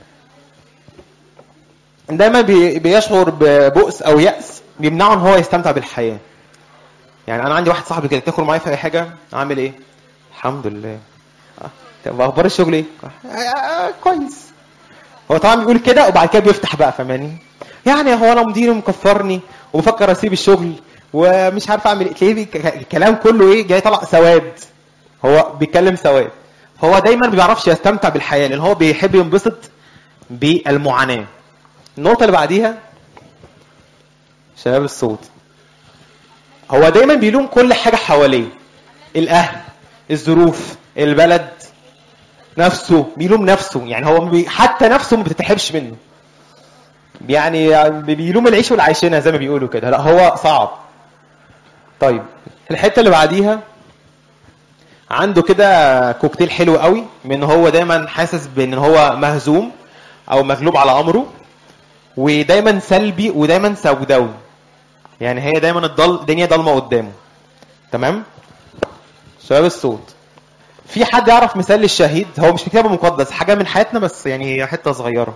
دايما بي- بيشعر ببؤس او يأس بيمنعه ان هو يستمتع بالحياه. يعني انا عندي واحد صاحبي كده، تاخد معايا في اي حاجه، عامل ايه؟ الحمد لله. آه، طب اخبار الشغل ايه؟ آه، آه، كويس. هو طبعا بيقول كده وبعد كده بيفتح بقى، فاهماني؟ يعني هو انا مديري مكفرني وبفكر اسيب الشغل ومش عارف اعمل ايه. تلاقيه بي- الكلام كله ايه، جاي طلع سواد. هو بيتكلم سواد. هو دايما ما بيعرفش يستمتع بالحياه، لان هو بيحب ينبسط بالمعاناه. النقطه اللي بعديها، شباب الصوت، هو دايما بيلوم كل حاجه حواليه، الاهل، الظروف، البلد، نفسه، بيلوم نفسه. يعني هو بي... حتى نفسه ما بتتحبش منه، يعني بيلوم العيش والعيشنا زي ما بيقولوا كده. لا هو صعب. طيب الحته اللي بعديها، عنده كده كوكتيل حلو قوي، من هو دايما حاسس بان هو مهزوم او مغلوب على امره، ودايما سلبي ودايما سوداوي. يعني هي دايما الضل الدنيا ضلمه قدامه. تمام. شباب الصوت، في حد يعرف مثال للشهيد؟ هو مش في كتاب مقدس، حاجه من حياتنا بس يعني هي حته صغيره.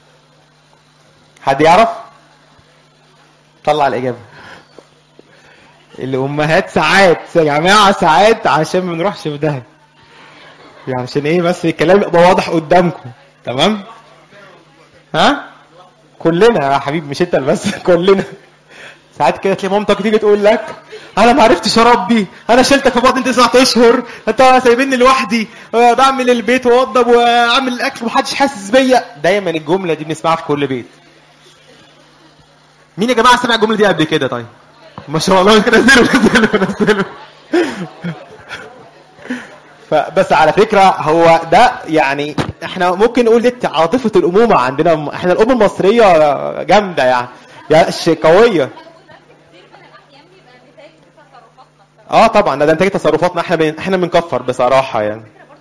حد يعرف؟ طلع الاجابه. الامهات ساعات يا جماعه، ساعات عشان ما نروحش في ده، يعني عشان ايه بس الكلام يبقى واضح قدامكم. تمام. ها كلنا يا حبيبي، مش انت بس، كلنا ساعات كده تلاقي مامتك تيجي تقول لك انا ما عرفتش اربي، انا شلتك في بطني تسعة اشهر، انت سايبني لوحدي بعمل البيت واوضب واعمل الاكل ومحدش حاسس بيا. دايما الجمله دي بنسمعها في كل بيت. مين يا جماعه سمع الجمله دي قبل كده؟ طيب ما شاء الله كده، نزلوا نزلوا نزلوا. فبس على فكره هو ده يعني احنا ممكن نقول دي عاطفه الامومه عندنا، احنا الام المصريه جامده يعني، يا قويه. اه طبعا ده, ده انتاج تصرفاتنا احنا بين... احنا بنكفر بصراحه يعني.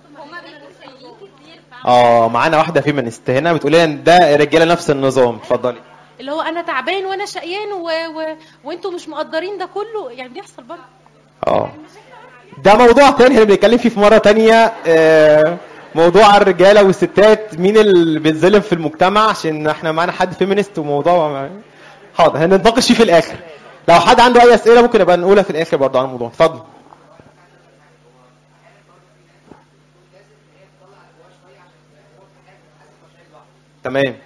اه معانا واحده فيمنست هنا بتقول لنا ده رجاله نفس النظام. اتفضلي. اللي هو انا تعبان وانا شقيان و... و... وانتوا مش مقدرين ده كله، يعني بيحصل برضه. اه ده موضوع تاني احنا بنتكلم فيه في مره تانية. آه موضوع الرجاله والستات، مين اللي بيتظلم في المجتمع، عشان احنا معانا حد فيمنست وموضوع حاضر هنتناقش فيه في الاخر. لو حد عنده اي اسئله ممكن نبقى نقولها في الاخر برضه عن الموضوع. اتفضل. تمام.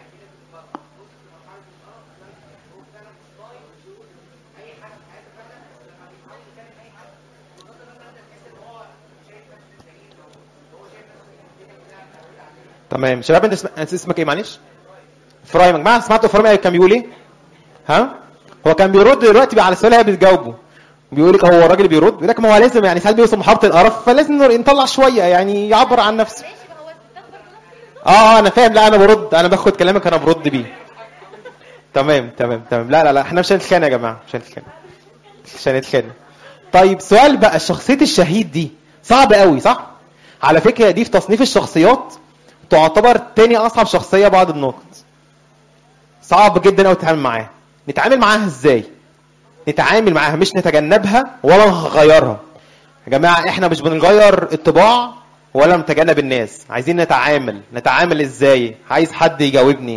تمام. شباب انت اسم... اسمك ايه معلش؟ فرايم. يا جماعه سمعتوا فرايم كان بيقول ايه؟ ها؟ هو كان بيرد دلوقتي على السؤال اللي هي بتجاوبه، بيقول لك هو الراجل بيرد بيقول لك ما هو لازم يعني ساعات بيوصل محطه القرف فلازم نطلع شويه يعني يعبر عن نفسه. اه انا فاهم. لا انا برد، انا باخد كلامك انا برد بيه. تمام تمام تمام. لا لا لا احنا مش هنتخانق يا جماعه، مش هنتخانق مش هنتخانق. طيب سؤال بقى، شخصيه الشهيد دي صعبه قوي صح؟ على فكره دي في تصنيف الشخصيات تعتبر تاني اصعب شخصيه بعد النقد. صعب جدا قوي تتعامل معاها. نتعامل معاها ازاي؟ نتعامل معاها مش نتجنبها ولا نغيرها. يا جماعه احنا مش بنغير الطباع ولا نتجنب الناس، عايزين نتعامل. نتعامل ازاي؟ عايز حد يجاوبني.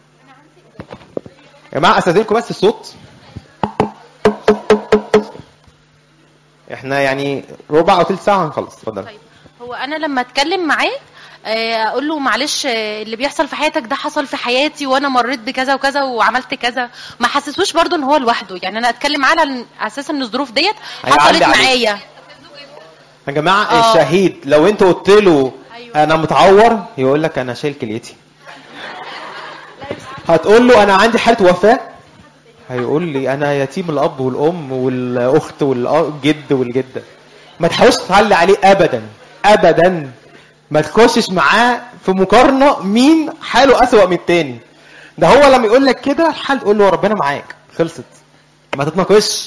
يا جماعه استاذنكم بس الصوت، احنا يعني ربع او ثلث ساعه هنخلص. اتفضل. طيب هو انا لما اتكلم معاه اقول له معلش اللي بيحصل في حياتك ده حصل في حياتي وانا مريت بكذا وكذا وعملت كذا، ما حسسوش برضو ان هو لوحده. يعني انا اتكلم على اساس ان الظروف ديت حصلت معايا. يا جماعه أوه. الشهيد لو انت قلت له أيوة. انا متعور يقول لك انا شايل كليتي. هتقول له انا عندي حاله وفاه هيقول لي انا يتيم الاب والام والاخت والجد والجده. ما تحاولش تعلي عليه ابدا ابدا. ما تخشش معاه في مقارنه مين حاله اسوأ من التاني. ده هو لما يقول لك كده الحال تقول له ربنا معاك، خلصت. ما تتناقش.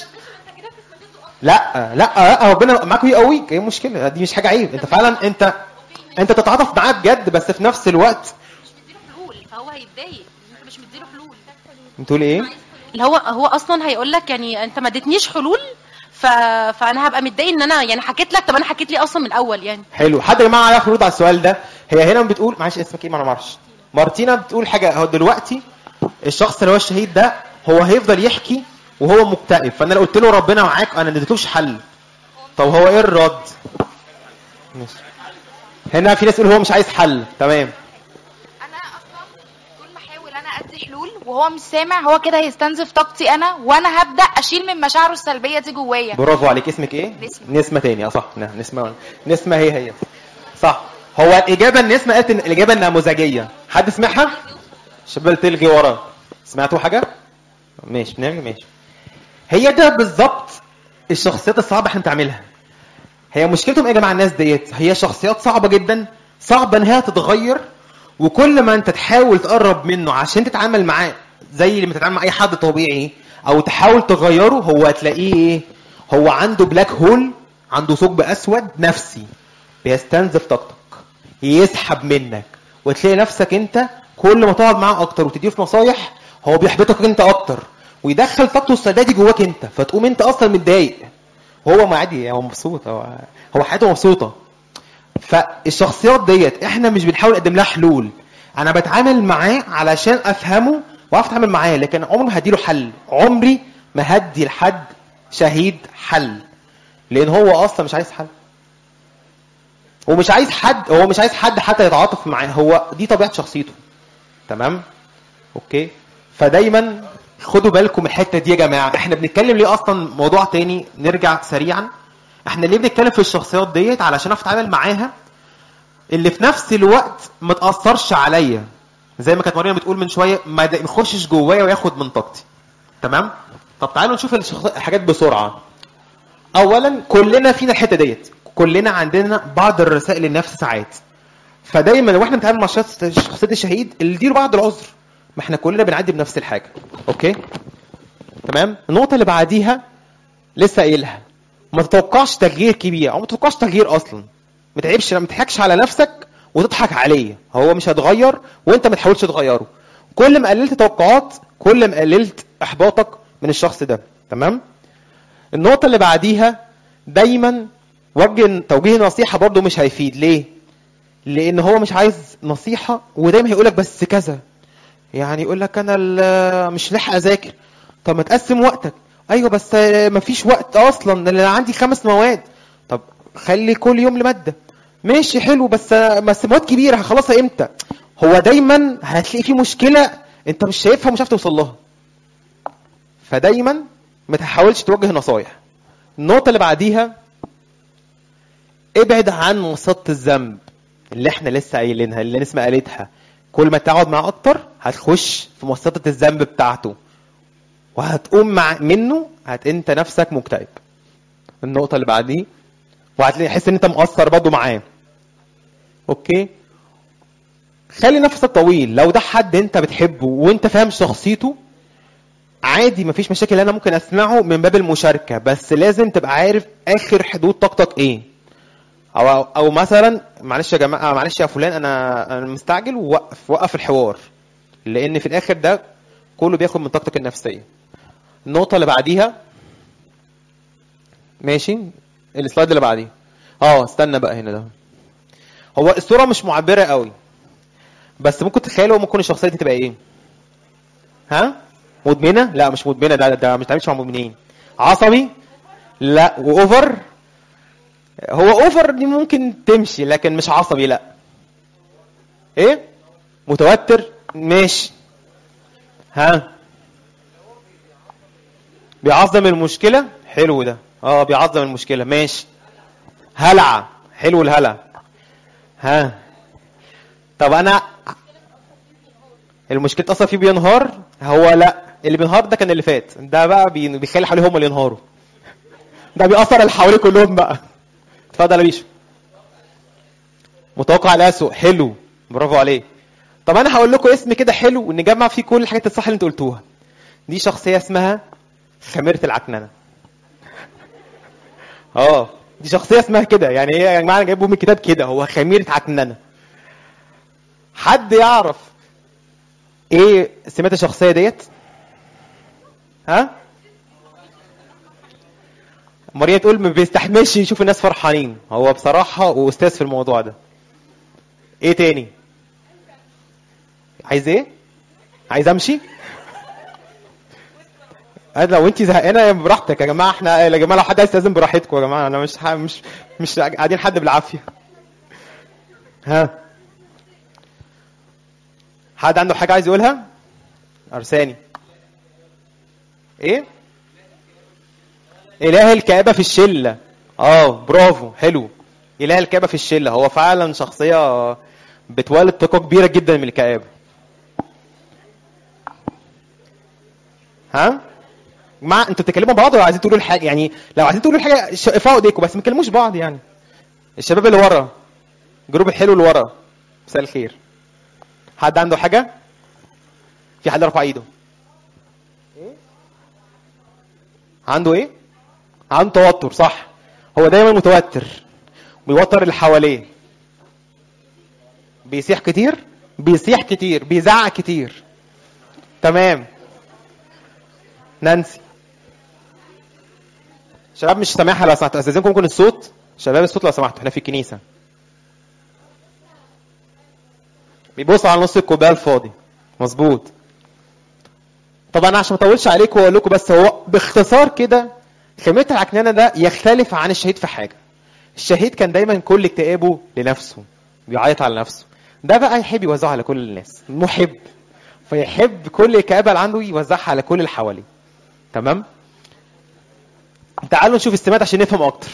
لا لا لا ربنا معاك ويقويك، ايه المشكله؟ دي مش حاجه عيب. انت فعلا انت انت تتعاطف معاه بجد، بس في نفس الوقت مش مديله حلول فهو هيتضايق. انت مش مديله حلول. بتقول ايه؟ اللي هو هو اصلا هيقول لك يعني انت ما اديتنيش حلول، ف... فانا هبقى متضايق ان انا يعني حكيت لك. طب انا حكيت لي اصلا من الاول يعني. حلو. حد يا جماعه يعرف يرد على السؤال ده؟ هي هنا بتقول معلش اسمك ايه؟ ما انا ما اعرفش. مارتينا بتقول حاجه. هو دلوقتي الشخص اللي هو الشهيد ده هو هيفضل يحكي وهو مكتئب، فانا لو قلت له ربنا معاك انا ما اديتلوش حل. طب هو ايه الرد؟ ماشي. هنا في ناس تقول هو مش عايز حل. تمام. انا اصلا طول ما احاول انا ادي حلول وهو مش سامع، هو كده هيستنزف طاقتي انا، وانا هبدا اشيل من مشاعره السلبيه دي جوايا. برافو عليك. اسمك ايه؟ نسمه. نسمه تاني. اه صح نسمه. نسمه هي هي صح. هو الاجابه ان نسمه قالت ان الاجابه النموذجيه. حد سمعها؟ شباب تلغي ورا. سمعتوا حاجه؟ ماشي نعمل ماشي. هي ده بالظبط الشخصيات الصعبه احنا بنعملها. هي مشكلتهم ايه يا جماعه الناس ديت؟ هي شخصيات صعبه جدا، صعبه انها تتغير، وكل ما انت تحاول تقرب منه عشان تتعامل معاه زي اللي بتتعامل مع اي حد طبيعي او تحاول تغيره، هو هتلاقيه ايه؟ هو عنده بلاك هول، عنده ثقب اسود نفسي بيستنزف طاقتك، يسحب منك، وتلاقي نفسك انت كل ما تقعد معاه اكتر وتديه في نصايح هو بيحبطك انت اكتر ويدخل طاقته السلبيه دي جواك انت، فتقوم انت اصلا متضايق وهو ما عادي، هو مبسوط، هو هو حياته مبسوطه. فالشخصيات ديت احنا مش بنحاول نقدم لها حلول، انا بتعامل معاه علشان افهمه واعرف اتعامل معاه، لكن عمري ما هديله حل، عمري ما هدي لحد شهيد حل، لان هو اصلا مش عايز حل، هو مش عايز حد، هو مش عايز حد حتى يتعاطف معاه، هو دي طبيعه شخصيته. تمام اوكي. فدايما خدوا بالكم من الحته دي يا جماعه. احنا بنتكلم ليه اصلا موضوع تاني، نرجع سريعا. احنا ليه بنتكلم في الشخصيات ديت؟ علشان اعرف اتعامل معاها اللي في نفس الوقت ما تاثرش عليا، زي ما كانت مريم بتقول من شويه، ما يخشش جوايا وياخد من طاقتي. تمام. طب تعالوا نشوف الحاجات بسرعه. اولا كلنا فينا الحته ديت، كلنا عندنا بعض الرسائل للنفس ساعات، فدايما لو احنا بنتعامل مع شخصيه الشهيد اللي دي بعض العذر، ما احنا كلنا بنعدي بنفس الحاجه. اوكي تمام. النقطه اللي بعديها لسه قايلها، ما تتوقعش تغيير كبير او ما تتوقعش تغيير اصلا. ما تعيبش، ما تضحكش على نفسك وتضحك عليه، هو مش هيتغير وانت ما تحاولش تغيره. كل ما قللت توقعات كل ما قللت احباطك من الشخص ده. تمام. النقطه اللي بعديها دايما وجه توجيه نصيحه برضو مش هيفيد. ليه؟ لان هو مش عايز نصيحه ودايما هيقولك بس كذا، يعني يقول لك انا مش لاحق اذاكر. طب ما تقسم وقتك. ايوه بس ما فيش وقت اصلا، انا عندي خمس مواد. طب خلي كل يوم لماده. ماشي حلو، بس بس مواد كبيره هخلصها امتى؟ هو دايما هتلاقي في مشكله انت مش شايفها ومش عارف توصل لها، فدايما ما تحاولش توجه نصايح. النقطه اللي بعديها ابعد عن مصادة الذنب اللي احنا لسه قايلينها، اللي نسمة قالتها. كل ما تقعد معاه اكتر هتخش في مصادة الذنب بتاعته وهتقوم مع منه، هت انت نفسك مكتئب. النقطة اللي بعديه وهتلاقي حس ان انت مقصر برضه معاه. اوكي. خلي نفسك طويل. لو ده حد انت بتحبه وانت فاهم شخصيته عادي مفيش مشاكل، انا ممكن اسمعه من باب المشاركه، بس لازم تبقى عارف اخر حدود طاقتك ايه. او او مثلا معلش يا جماعه، معلش يا فلان، انا انا مستعجل، ووقف وقف الحوار، لان في الاخر ده كله بياخد من طاقتك النفسيه. النقطه اللي بعديها، ماشي، السلايد اللي بعديه. اه استنى بقى هنا، ده هو الصوره مش معبره قوي، بس ممكن تخيلوا ممكن الشخصيه دي تبقى ايه؟ ها؟ مدمنه؟ لا مش مدمنه، ده ده مش تعملش مع مدمنين. عصبي؟ لا. واوفر؟ هو اوفر دي ممكن تمشي، لكن مش عصبي. لا. ايه؟ متوتر؟ ماشي. ها؟ بيعظم المشكله؟ حلو ده. اه بيعظم المشكله، ماشي. هلع؟ حلو الهلع. ها؟ طب انا المشكله اصلا فيه بينهار؟ هو لا، اللي بينهار ده كان اللي فات، ده بقى بيخلي حواليه هم اللي ينهاروا، ده بيأثر اللي حواليه كلهم بقى. اتفضل يا بيشو. متوقع الأسوأ؟ حلو، برافو عليه. طب انا هقول لكم اسم كده حلو ونجمع فيه كل الحاجات الصح اللي انتوا قلتوها. دي شخصيه اسمها خميره العكننه. اه دي شخصيه اسمها كده، يعني ايه يا جماعه؟ انا جايبه من الكتاب كده، هو خميره عكننه. حد يعرف ايه سمات الشخصيه ديت؟ ها؟ مريم تقول ما بيستحملش يشوف الناس فرحانين. هو بصراحه واستاذ في الموضوع ده. ايه تاني؟ عايز ايه؟ عايز امشي؟ انا لو انت زهقانه براحتك يا جماعه، احنا يا جماعه لو حد عايز يستاذن براحتكم يا جماعه، انا مش ح... مش مش قاعدين حد بالعافيه. ها؟ حد عنده حاجه عايز يقولها؟ ارساني. ايه؟ اله الكآبه في الشله. اه برافو، حلو. اله الكآبه في الشله، هو فعلا شخصيه بتولد طاقه كبيره جدا من الكآبه. ها؟ مع انتوا بتتكلموا بعض ولا عايزين تقولوا الحاجه؟ يعني لو عايزين تقولوا الحاجه ارفعوا ايديكم، بس ما تكلموش بعض. يعني الشباب اللي ورا، جروب الحلو اللي ورا، مساء الخير. حد عنده حاجه؟ في حد رفع ايده؟ ايه؟ عنده ايه؟ عنده توتر، صح. هو دايما متوتر، بيوتر اللي حواليه، بيصيح كتير، بيصيح كتير، بيزعق كتير. تمام. نانسي. شباب مش سامعها لو سمحتوا، استاذنكم ممكن الصوت، شباب الصوت لو سمحتوا، احنا في الكنيسه. بيبص على نص الكوبايه الفاضي. مظبوط. طبعا انا عشان ما اطولش عليكم واقول لكم، بس هو باختصار كده خميره العكننه ده يختلف عن الشهيد في حاجه. الشهيد كان دايما كل اكتئابه لنفسه، بيعيط على نفسه. ده بقى يحب يوزعه على كل الناس، محب، فيحب كل الكآبه اللي عنده يوزعها على كل اللي حواليه. تمام؟ تعالوا نشوف السمات عشان نفهم اكتر.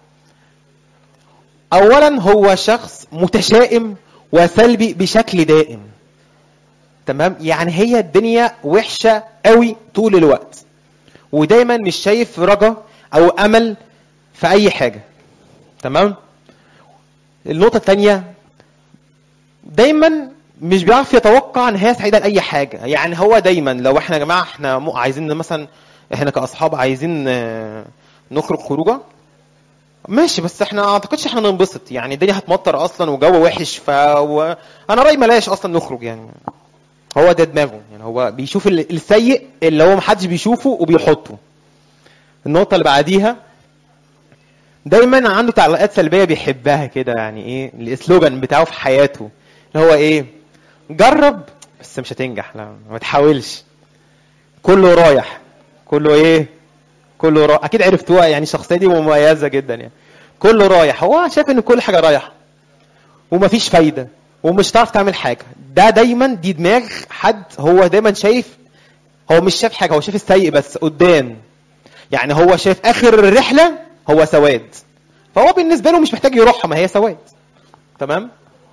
اولا هو شخص متشائم وسلبي بشكل دائم. تمام؟ يعني هي الدنيا وحشه قوي طول الوقت، ودايما مش شايف رجا او امل في اي حاجه. تمام؟ النقطه الثانيه، دايما مش بيعرف يتوقع نهايه سعيده لاي حاجه. يعني هو دايما لو احنا يا جماعه احنا عايزين مثلا، احنا كاصحاب عايزين نخرج خروجه، ماشي، بس احنا ما اعتقدش احنا ننبسط. يعني الدنيا هتمطر اصلا وجو وحش، ف و... انا رايي ملاش اصلا نخرج. يعني هو ده دماغه، يعني هو بيشوف السيء اللي هو محدش بيشوفه وبيحطه. النقطه اللي بعديها، دايما عنده تعليقات سلبيه بيحبها كده. يعني ايه الاسلوجان بتاعه في حياته؟ اللي هو ايه؟ جرب بس مش هتنجح، لا ما تحاولش، كله رايح، كله ايه، كله رايح. اكيد عرفتوها، يعني الشخصيه دي مميزه جدا. يعني كله رايح، هو شايف ان كل حاجه رايحه ومفيش فايده ومش هتعرف تعمل حاجه. ده دايما دي دماغ حد، هو دايما شايف، هو مش شايف حاجه، هو شايف السيء بس قدام. يعني هو شايف اخر الرحله هو سواد، فهو بالنسبه له مش محتاج يروحها، ما هي سواد. تمام؟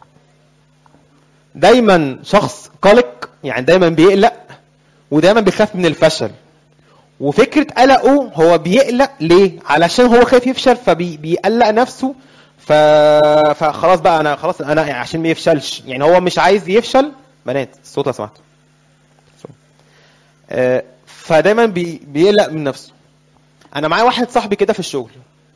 دايما شخص قلق، يعني دايما بيقلق ودايما بيخاف من الفشل. وفكره قلقه، هو بيقلق ليه؟ علشان هو خايف يفشل، فبيقلق نفسه، ف... فخلاص بقى انا خلاص انا عشان ما يفشلش، يعني هو مش عايز يفشل. بنات الصوت لو سمحتوا. آه، فدايما بي بيقلق من نفسه. انا معايا واحد صاحبي كده في الشغل،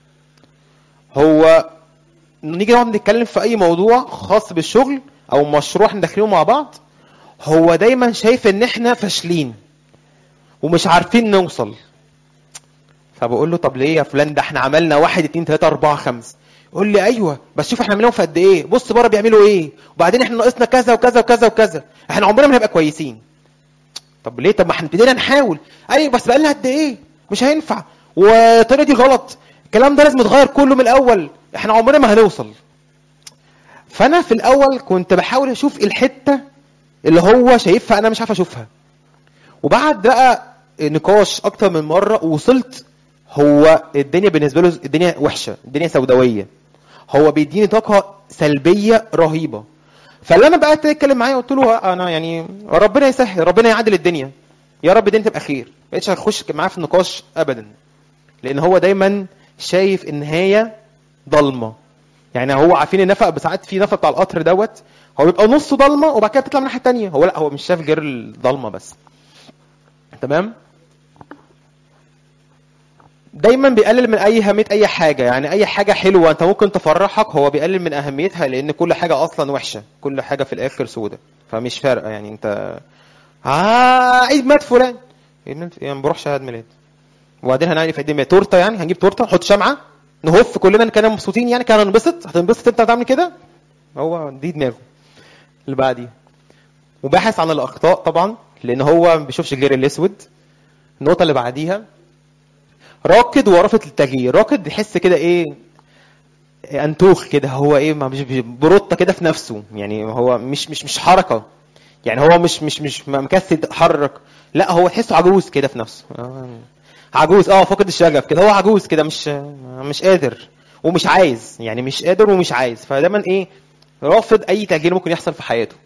هو نيجي نقعد نتكلم في اي موضوع خاص بالشغل او مشروع احنا داخلينه مع بعض، هو دايما شايف ان احنا فاشلين ومش عارفين نوصل. فبقول له طب ليه يا فلان؟ ده احنا عملنا واحد اتنين تلاته اربعه خمسه. يقول لي ايوه بس شوف احنا عملناهم في قد ايه، بص بره بيعملوا ايه، وبعدين احنا ناقصنا كذا وكذا وكذا وكذا، احنا عمرنا ما هنبقى كويسين. طب ليه؟ طب ما احنا ابتدينا نحاول. قال لي بس بقالنا قد ايه؟ مش هينفع، والطريقه دي غلط، الكلام ده لازم يتغير كله من الاول، احنا عمرنا ما هنوصل. فانا في الاول كنت بحاول اشوف الحته اللي هو شايفها انا مش عارف اشوفها، وبعد بقى نقاش اكتر من مره وصلت هو الدنيا بالنسبه له الدنيا وحشه، الدنيا سوداويه، هو بيديني طاقه سلبيه رهيبه. فلما بقى اتكلم معايا قلت له انا يعني ربنا يسهل، ربنا يعدل الدنيا، يا رب الدنيا تبقى خير. ما بقتش هخش معاه في النقاش ابدا، لان هو دايما شايف ان هي ضلمه. يعني هو عارفين النفق ساعات في نفق بتاع القطر دوت هو بيبقى نصه ضلمه وبعد كده بتطلع من الناحيه الثانيه، هو لا، هو مش شايف غير الضلمه بس. تمام. دايما بيقلل من اي اهميه اي حاجه، يعني اي حاجه حلوه انت ممكن تفرحك هو بيقلل من اهميتها، لان كل حاجه اصلا وحشه، كل حاجه في الاخر سودة، فمش فارقه. يعني انت اه عيد ميلاد فلان، يعني ما بروحش عيد ميلاد، وبعدين هنعمل في عيد ميلاد تورته، يعني هنجيب تورته نحط شمعه نهف كلنا كنا مبسوطين، يعني كنا ننبسط. هتنبسط انت هتعمل كده؟ هو دي دماغه. اللي بعديه وباحث عن الاخطاء طبعا، لان هو ما بيشوفش غير الاسود. النقطه اللي بعديها راكد ورافض للتغيير. راكد بيحس كده ايه، انتوخ كده، هو ايه، مش بروطه كده في نفسه، يعني هو مش مش مش حركه، يعني هو مش مش مش مكسل يتحرك، لا هو تحسه عجوز كده في نفسه، آه. عجوز اه فاقد الشغف كده، هو عجوز كده، مش مش قادر ومش عايز، يعني مش قادر ومش عايز، فدايما ايه، رافض اي تغيير ممكن يحصل في حياته.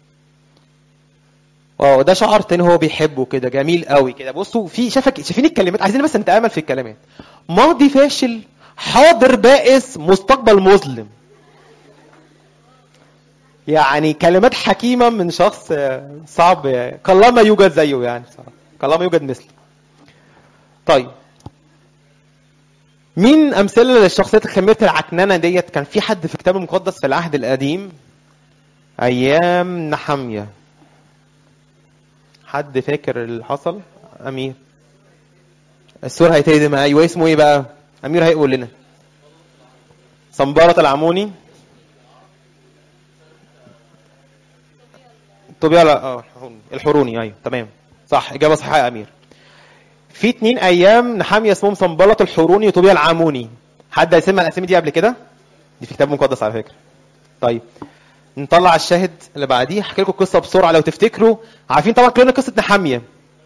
اه ده شعر تاني هو بيحبه كده، جميل قوي كده. بصوا في شافك، شايفين الكلمات، عايزين بس نتامل في الكلمات. ماضي فاشل، حاضر بائس، مستقبل مظلم. يعني كلمات حكيمه من شخص صعب، قلما يوجد زيه، يعني قلما يوجد مثله. طيب مين امثله للشخصيات الخميره العكنانه ديت؟ كان في حد في الكتاب المقدس في العهد القديم ايام نحمية، حد فاكر اللي حصل؟ امير السور هيتهدم، ايوه اسمه ايه بقى؟ امير هيقول لنا. صنبارة العموني، طوبيا اه الحروني، ايوه تمام صح، اجابه صحيحه يا امير. في اتنين ايام نحمية اسمهم صنبلة الحروني وطوبيا العموني. حد هيسمع الاسامي دي قبل كده؟ دي في كتاب مقدس على فكره. طيب نطلع الشاهد اللي بعديه، احكي لكم قصه بسرعه لو تفتكروا. عارفين طبعا كلنا قصه نحمية.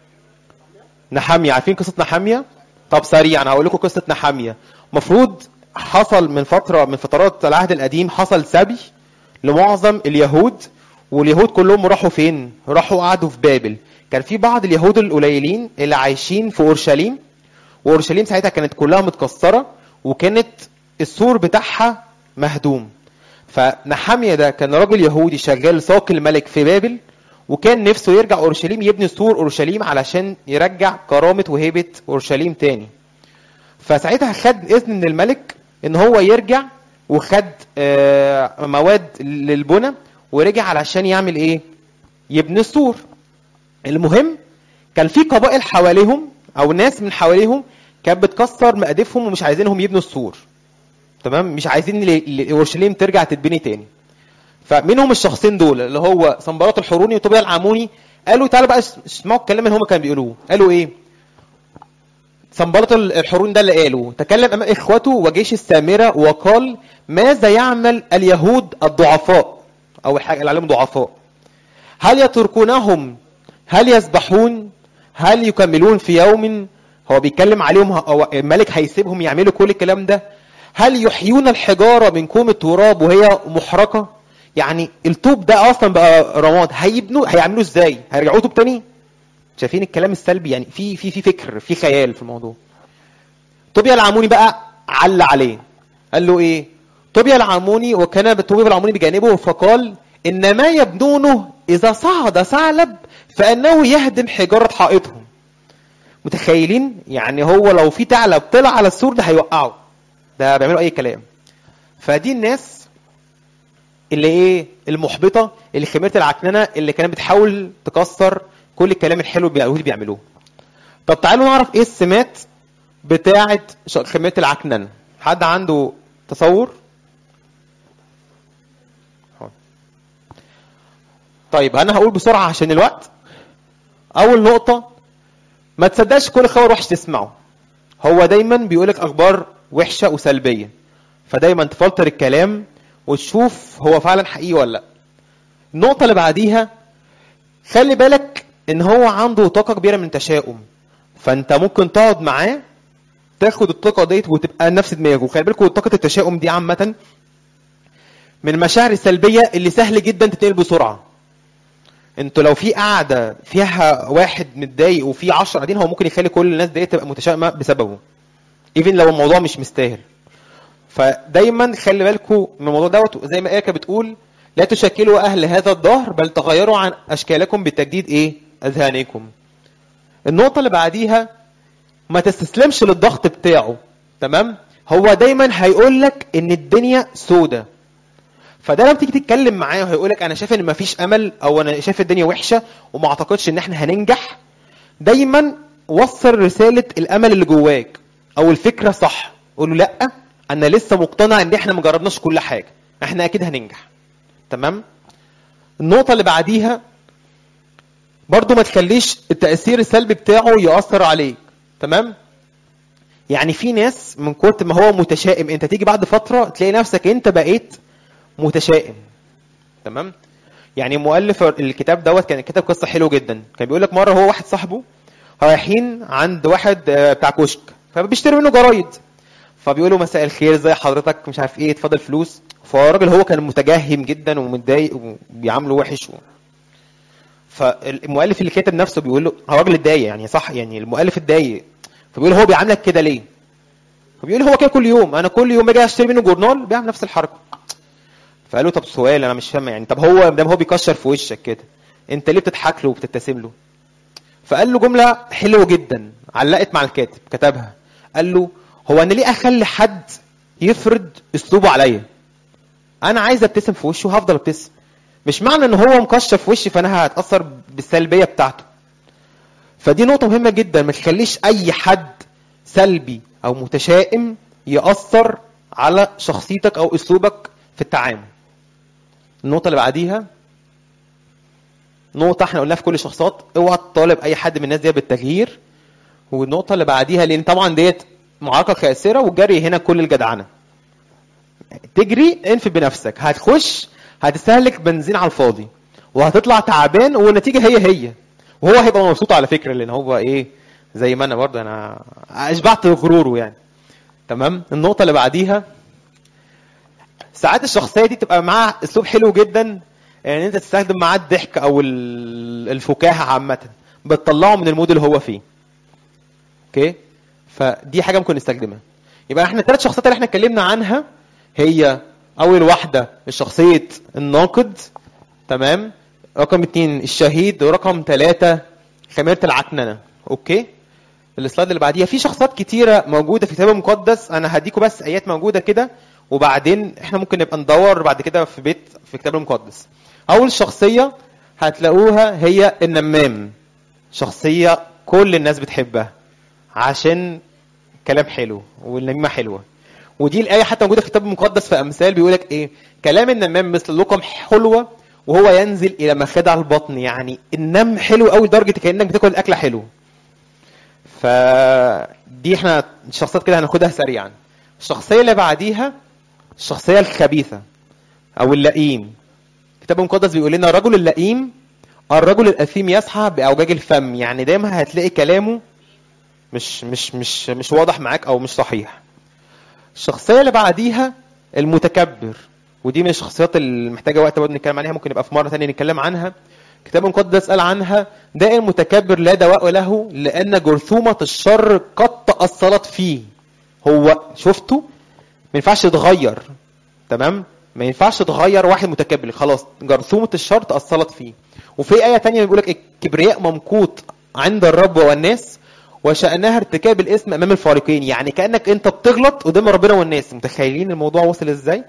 نحمية عارفين قصه نحمية؟ طب سريعا هقول لكم قصه نحمية. المفروض حصل من فتره من فترات العهد القديم حصل سبي لمعظم اليهود، واليهود كلهم راحوا فين؟ راحوا قعدوا في بابل. كان في بعض اليهود القليلين اللي عايشين في اورشليم، واورشليم ساعتها كانت كلها متكسره وكانت السور بتاعها مهدوم. فنحمية ده كان راجل يهودي شغال ساق الملك في بابل، وكان نفسه يرجع اورشليم، يبني سور اورشليم علشان يرجع كرامه وهيبه اورشليم تاني. فساعتها خد اذن من الملك ان هو يرجع، وخد مواد للبنى ورجع علشان يعمل ايه؟ يبني السور. المهم كان في قبائل حواليهم او ناس من حواليهم كانت بتكسر مقادفهم ومش عايزينهم يبنوا السور. تمام، مش عايزين اورشليم ترجع تتبني تاني. فمنهم الشخصين دول اللي هو صنبلة الحروني وطوبيا العموني، قالوا تعالوا بقى اسمعوا الكلام اللي هم كانوا بيقولوه. قالوا ايه؟ صنبلة الحروني ده اللي قالوا: تكلم امام اخوته وجيش السامرة وقال: ماذا يعمل اليهود الضعفاء او الحاجه اللي عليهم ضعفاء؟ هل يتركونهم؟ هل يسبحون؟ هل يكملون في يوم؟ هو بيتكلم عليهم، هو الملك هيسيبهم يعملوا كل الكلام ده؟ هل يحيون الحجاره من كوم التراب وهي محرقه؟ يعني الطوب ده اصلا بقى رماد، هيبنوا هيعملوا ازاي؟ هيرجعوا طوب تاني؟ شايفين الكلام السلبي؟ يعني في في في فكر، في خيال في الموضوع. طوبيا العموني بقى عل عليه، قال له ايه؟ طوبيا العموني وكان طوبيا العموني بجانبه فقال: ان ما يبنونه اذا صعد ثعلب فانه يهدم حجاره حائطهم. متخيلين؟ يعني هو لو في ثعلب طلع على السور ده هيوقعه، ده بيعملوا اي كلام. فدي الناس اللي ايه المحبطه، اللي خميره العكننه، اللي كانت بتحاول تكسر كل الكلام الحلو اللي بيعملوه. طب تعالوا نعرف ايه السمات بتاعه خميره العكننه. حد عنده تصور؟ طيب انا هقول بسرعه عشان الوقت. اول نقطه، ما تصدقش كل خبر وحش تسمعه. هو دايما بيقولك اخبار وحشه وسلبيه، فدايما تفلتر الكلام وتشوف هو فعلا حقيقي ولا لا. النقطه اللي بعديها، خلي بالك ان هو عنده طاقه كبيره من التشاؤم، فانت ممكن تقعد معاه تاخد الطاقه ديت وتبقى نفس دماغه. خلي بالكم طاقه التشاؤم دي عامه من المشاعر السلبيه اللي سهل جدا تتنقل بسرعه. انتوا لو في قاعده فيها واحد متضايق وفي عشرة قاعدين، هو ممكن يخلي كل الناس ديت تبقى متشائمه بسببه، ايفن لو الموضوع مش مستاهل. فدايما خلي بالكم من الموضوع دوت. زي ما ايه بتقول، لا تشكلوا اهل هذا الدهر بل تغيروا عن اشكالكم بتجديد ايه اذهانكم. النقطه اللي بعديها، ما تستسلمش للضغط بتاعه. تمام؟ هو دايما هيقول لك ان الدنيا سودة، فده لما تيجي تتكلم معاه وهيقول لك انا شايف ان مفيش امل، او انا شايف الدنيا وحشه وما اعتقدش ان احنا هننجح، دايما وصل رساله الامل اللي جواك او الفكره صح. قول له لا، انا لسه مقتنع ان احنا ما جربناش كل حاجه، احنا اكيد هننجح. تمام؟ النقطه اللي بعديها برضو، ما تخليش التاثير السلبي بتاعه ياثر عليك. تمام؟ يعني في ناس من كتر ما هو متشائم، انت تيجي بعد فتره تلاقي نفسك انت بقيت متشائم. تمام؟ يعني مؤلف الكتاب دوت كان كتب قصه حلوه جدا. كان بيقول لك مره هو واحد صاحبه رايحين عند واحد بتاع كشك، فبيشتري منه جرايد، فبيقول له مساء الخير، ازي حضرتك، مش عارف ايه، اتفضل فلوس. فالراجل هو كان متجهم جدا ومتضايق وبيعامله وحش و... فالمؤلف اللي كاتب نفسه بيقول له، هو راجل اتضايق يعني، صح يعني المؤلف اتضايق، فبيقول هو بيعاملك كده ليه؟ فبيقول هو كده كل يوم، انا كل يوم باجي اشتري منه جورنال بيعمل نفس الحركه. فقال له طب سؤال انا مش فاهم يعني، طب هو دام هو بيكشر في وشك كده، انت ليه بتضحك له وبتبتسم له؟ فقال له جمله حلوه جدا علقت مع الكاتب، كتبها، قال له هو انا ليه اخلي حد يفرض اسلوبه عليا؟ انا عايز ابتسم في وشه وهفضل ابتسم، مش معنى ان هو مكشر في وشي فانا هتاثر بالسلبيه بتاعته. فدي نقطه مهمه جدا، ما تخليش اي حد سلبي او متشائم ياثر على شخصيتك او اسلوبك في التعامل. النقطه اللي بعديها، نقطه احنا قلناها في كل الشخصيات، اوعى تطالب اي حد من الناس دي بالتغيير. والنقطه اللي بعديها، لان طبعا ديت معركه خاسره، والجري هنا كل الجدعنه. تجري انفي بنفسك، هتخش هتستهلك بنزين على الفاضي وهتطلع تعبان، والنتيجه هي هي، وهو هيبقى مبسوط على فكره، لان هو ايه زي ما انا برضه انا اشبعت غروره يعني. تمام؟ النقطه اللي بعديها، ساعات الشخصيه دي تبقى معاها اسلوب حلو جدا، يعني انت تستخدم معاه الضحك او الفكاهه عامه، بتطلعه من المود اللي هو فيه. اوكي؟ فدي حاجه ممكن نستخدمها. يبقى احنا الثلاث شخصيات اللي احنا اتكلمنا عنها، هي اول واحده شخصيه الناقد، تمام، رقم اتنين الشهيد، ورقم ثلاثة خميره العكننه. اوكي؟ السلايد اللي بعديها، في شخصيات كتيره موجوده في الكتاب المقدس، انا هديكم بس ايات موجوده كده، وبعدين احنا ممكن نبقى ندور بعد كده في بيت في الكتاب المقدس. اول شخصيه هتلاقوها هي النمام، شخصيه كل الناس بتحبها عشان كلام حلو والنميمه حلوه. ودي الايه حتى موجوده في الكتاب المقدس في امثال، بيقول لك ايه؟ كلام النمام مثل لقم حلوه وهو ينزل الى مخادع البطن. يعني النم حلو قوي لدرجه كانك بتاكل الاكله حلو. فدي احنا الشخصيات كده هناخدها سريعا. الشخصيه اللي بعديها الشخصيه الخبيثه او اللئيم. الكتاب المقدس بيقول لنا الرجل اللئيم الرجل الاثيم يسعى باوجاج الفم، يعني دايما هتلاقي كلامه مش مش مش مش واضح معاك او مش صحيح. الشخصيه اللي بعديها المتكبر، ودي من الشخصيات اللي محتاجه وقت برضه نتكلم عليها، ممكن يبقى في مره ثانيه نتكلم عنها. الكتاب المقدس قال عنها داء المتكبر لا دواء له، لان جرثومه الشر قد تأصلت فيه. هو شفتوا ما ينفعش يتغير. تمام؟ ما ينفعش تغير واحد متكبر، خلاص جرثومه الشر تأصلت فيه. وفي ايه ثانيه بيقول لك الكبرياء ممقوت عند الرب والناس، وشأنها ارتكاب الاسم امام الفارقين. يعني كأنك انت بتغلط قدام ربنا والناس. متخيلين الموضوع وصل ازاي؟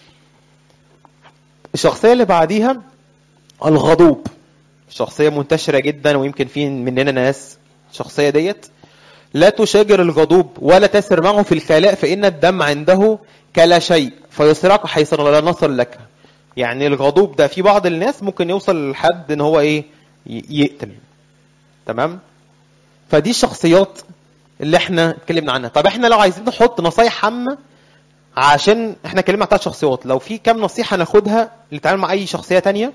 الشخصية اللي بعديها الغضوب، شخصية منتشرة جدا ويمكن في مننا ناس الشخصية ديت. لا تشاجر الغضوب ولا تسر معه في الخلاء فإن الدم عنده كلا شيء فيسرعك حيث لا نصر لك. يعني الغضوب ده في بعض الناس ممكن يوصل لحد ان هو ايه يقتل. تمام؟ فدي الشخصيات اللي احنا اتكلمنا عنها. طب احنا لو عايزين نحط نصايح عامة، عشان احنا اتكلمنا عن ثلاث شخصيات، لو في كام نصيحة ناخدها للتعامل مع اي شخصية تانية،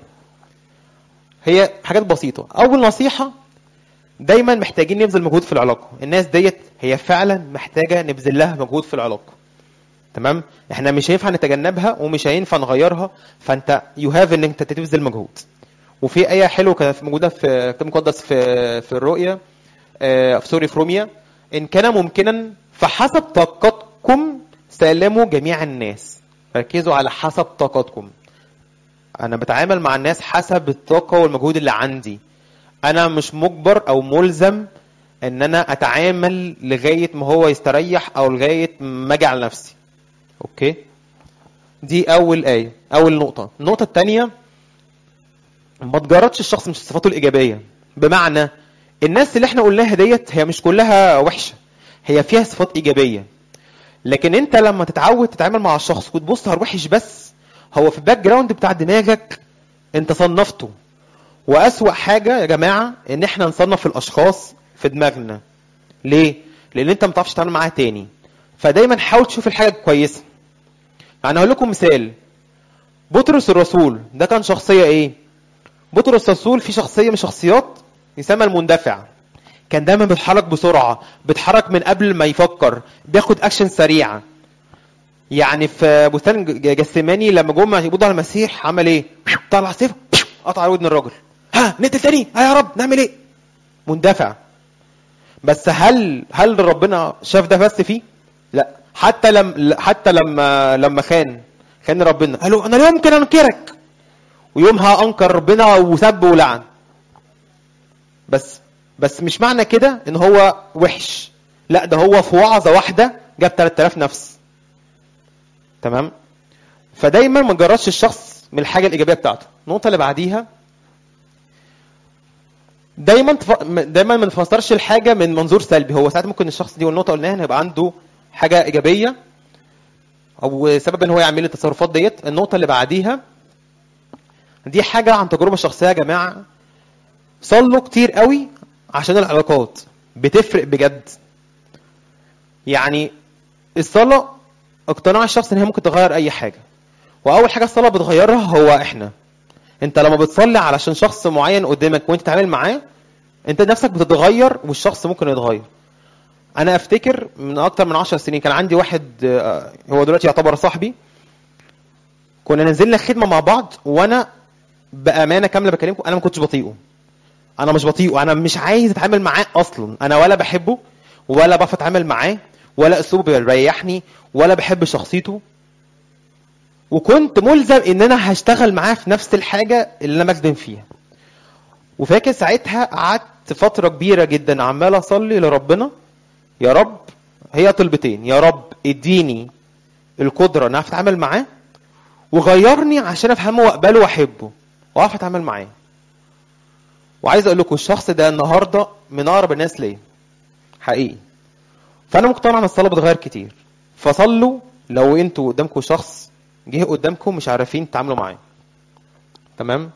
هي حاجات بسيطة. اول نصيحة، دايما محتاجين نبذل مجهود في العلاقة. الناس ديت هي فعلا محتاجة نبذل لها مجهود في العلاقة. تمام؟ احنا مش هينفع نتجنبها ومش هينفع نغيرها، فانت يو هاف ان انت تبذل مجهود. وفي ايه حلوه كانت موجوده في كتاب مقدس في في الرؤيا، آه في سوري في روميا، ان كان ممكنا فحسب طاقتكم سلموا جميع الناس. ركزوا على حسب طاقتكم. انا بتعامل مع الناس حسب الطاقه والمجهود اللي عندي. انا مش مجبر او ملزم ان انا اتعامل لغايه ما هو يستريح او لغايه ما اجي على نفسي. اوكي؟ دي اول ايه، اول نقطه. النقطه الثانيه، ما تجردش الشخص من صفاته الايجابيه. بمعنى الناس اللي احنا قلناها ديت هي مش كلها وحشه، هي فيها صفات ايجابيه. لكن انت لما تتعود تتعامل مع الشخص وتبص على الوحش بس، هو في الباك جراوند بتاع دماغك انت صنفته. واسوأ حاجه يا جماعه ان احنا نصنف الاشخاص في دماغنا. ليه؟ لان انت ما تعرفش تتعامل معاه تاني. فدايما حاول تشوف الحاجه الكويسه. يعني هقول لكم مثال، بطرس الرسول ده كان شخصيه ايه؟ بطرس الرسول في شخصيه من شخصيات يسمى المندفع. كان دايما بيتحرك بسرعه، بيتحرك من قبل ما يفكر، بياخد اكشن سريعه. يعني في بستان جسيماني لما جم يقبضوا على المسيح عمل ايه؟ طلع سيف قطع ودن الراجل. ها نقتل تاني؟ ها يا رب نعمل ايه؟ مندفع. بس هل هل ربنا شاف ده بس فيه؟ لا. حتى لما حتى لما لما خان خان ربنا قال له انا لا يمكن انكرك، ويومها انكر ربنا وسب ولعن. بس بس مش معنى كده ان هو وحش. لا، ده هو في وعظه واحده جاب ثلاثة آلاف نفس. تمام؟ فدايما ما نجرش الشخص من الحاجه الايجابيه بتاعته. النقطه اللي بعديها، دايما تف... دايما ما نفسرش الحاجه من منظور سلبي. هو ساعات ممكن الشخص دي والنقطه قلناها ان يبقى عنده حاجه ايجابيه او سبب ان هو يعمل التصرفات ديت. النقطه اللي بعديها دي حاجه عن تجربه شخصيه يا جماعه. صلوا كتير قوي عشان العلاقات بتفرق بجد. يعني الصلاه اقتناع الشخص ان هي ممكن تغير اي حاجه. واول حاجه الصلاه بتغيرها هو احنا. انت لما بتصلي علشان شخص معين قدامك وانت تتعامل معاه، انت نفسك بتتغير والشخص ممكن يتغير. انا افتكر من اكتر من عشر سنين كان عندي واحد هو دلوقتي يعتبر صاحبي، كنا نزلنا خدمه مع بعض، وانا بامانه كامله بكلمكم انا ما كنتش بطيئه. انا مش بطيئه، انا مش عايز اتعامل معاه اصلا. انا ولا بحبه ولا بعرف اتعامل معاه ولا اسلوبه بيريحني ولا بحب شخصيته. وكنت ملزم ان انا هشتغل معاه في نفس الحاجه اللي انا مخدم فيها. وفاكر ساعتها قعدت فتره كبيره جدا عمال اصلي لربنا، يا رب هي طلبتين، يا رب اديني القدره ان اعرف اتعامل معاه، وغيرني عشان افهمه واقبله واحبه واعرف اتعامل معاه. وعايز اقول لكم الشخص ده النهارده من اقرب الناس ليا حقيقي. فانا مقتنع ان الصلاه بتغير كتير. فصلوا لو انتوا قدامكم شخص جه قدامكم مش عارفين تتعاملوا معاه. تمام؟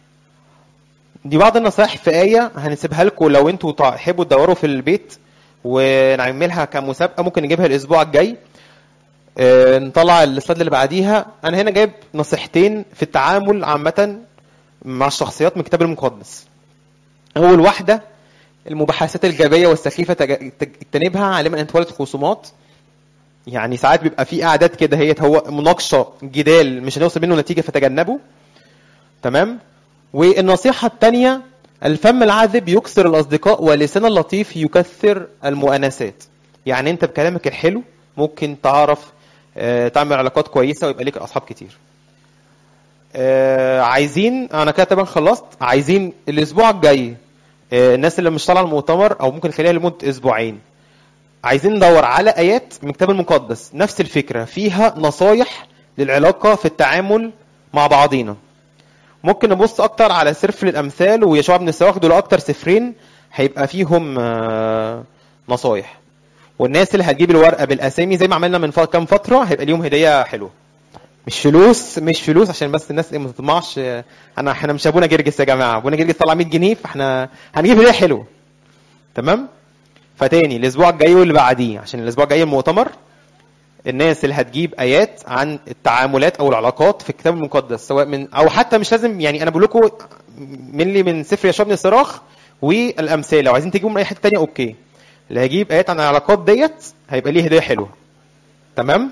دي بعض النصائح في آية هنسيبها لكم لو انتوا تحبوا تدوروا في البيت ونعملها كمسابقة. ممكن نجيبها الأسبوع الجاي. اه نطلع السلايد اللي بعديها. أنا هنا جايب نصيحتين في التعامل عامة مع الشخصيات من الكتاب المقدس. أول واحدة، المباحثات الجابية والسخيفة تجتنبها علما أن تولد خصومات. يعني ساعات بيبقى في قعدات كده هي هو مناقشه جدال مش هنوصل منه نتيجه فتجنبه. تمام؟ والنصيحه الثانيه، الفم العذب يكسر الاصدقاء واللسان اللطيف يكثر المؤانسات. يعني انت بكلامك الحلو ممكن تعرف اه تعمل علاقات كويسه ويبقى ليك اصحاب كتير. اه عايزين انا كده طبعا خلصت. عايزين الاسبوع الجاي آه، الناس اللي مش طالعه المؤتمر او ممكن نخليها لمده اسبوعين، عايزين ندور على ايات من الكتاب المقدس نفس الفكره فيها نصايح للعلاقه في التعامل مع بعضينا. ممكن نبص اكتر على سفر الامثال ويشوع بن السواق، دول اكتر سفرين هيبقى فيهم آه، نصايح. والناس اللي هتجيب الورقه بالاسامي زي ما عملنا من ف- كام فتره هيبقى ليهم هديه حلوه. مش فلوس مش فلوس عشان بس الناس ايه ما تطمعش. آه، انا احنا مش ابونا جرجس يا جماعه، ابونا جرجس طلع مية جنيه فاحنا هنجيب هديه حلوه. تمام. فتاني الاسبوع الجاي واللي بعديه، عشان الاسبوع الجاي المؤتمر، الناس اللي هتجيب ايات عن التعاملات او العلاقات في الكتاب المقدس، سواء من او حتى مش لازم يعني، انا بقول لكم من لي من سفر يشوع بن الصراخ والامثال، لو عايزين تجيبوا من اي حته ثانيه اوكي. اللي هيجيب ايات عن العلاقات ديت هيبقى ليه هديه حلوه. تمام.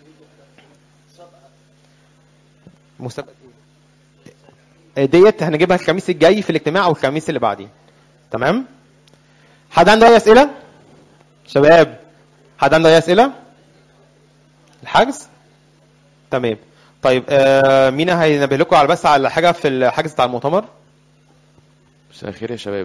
مسابقه ديت هنجيبها الخميس الجاي في الاجتماع او الخميس اللي بعديه. تمام. حد عنده اي اسئله شباب؟ حد عنده اي اسئله؟ الحجز تمام. طيب آه مين هينبه لكم على بس على حاجه في الحجز بتاع المؤتمر؟ مساء الخير يا شباب.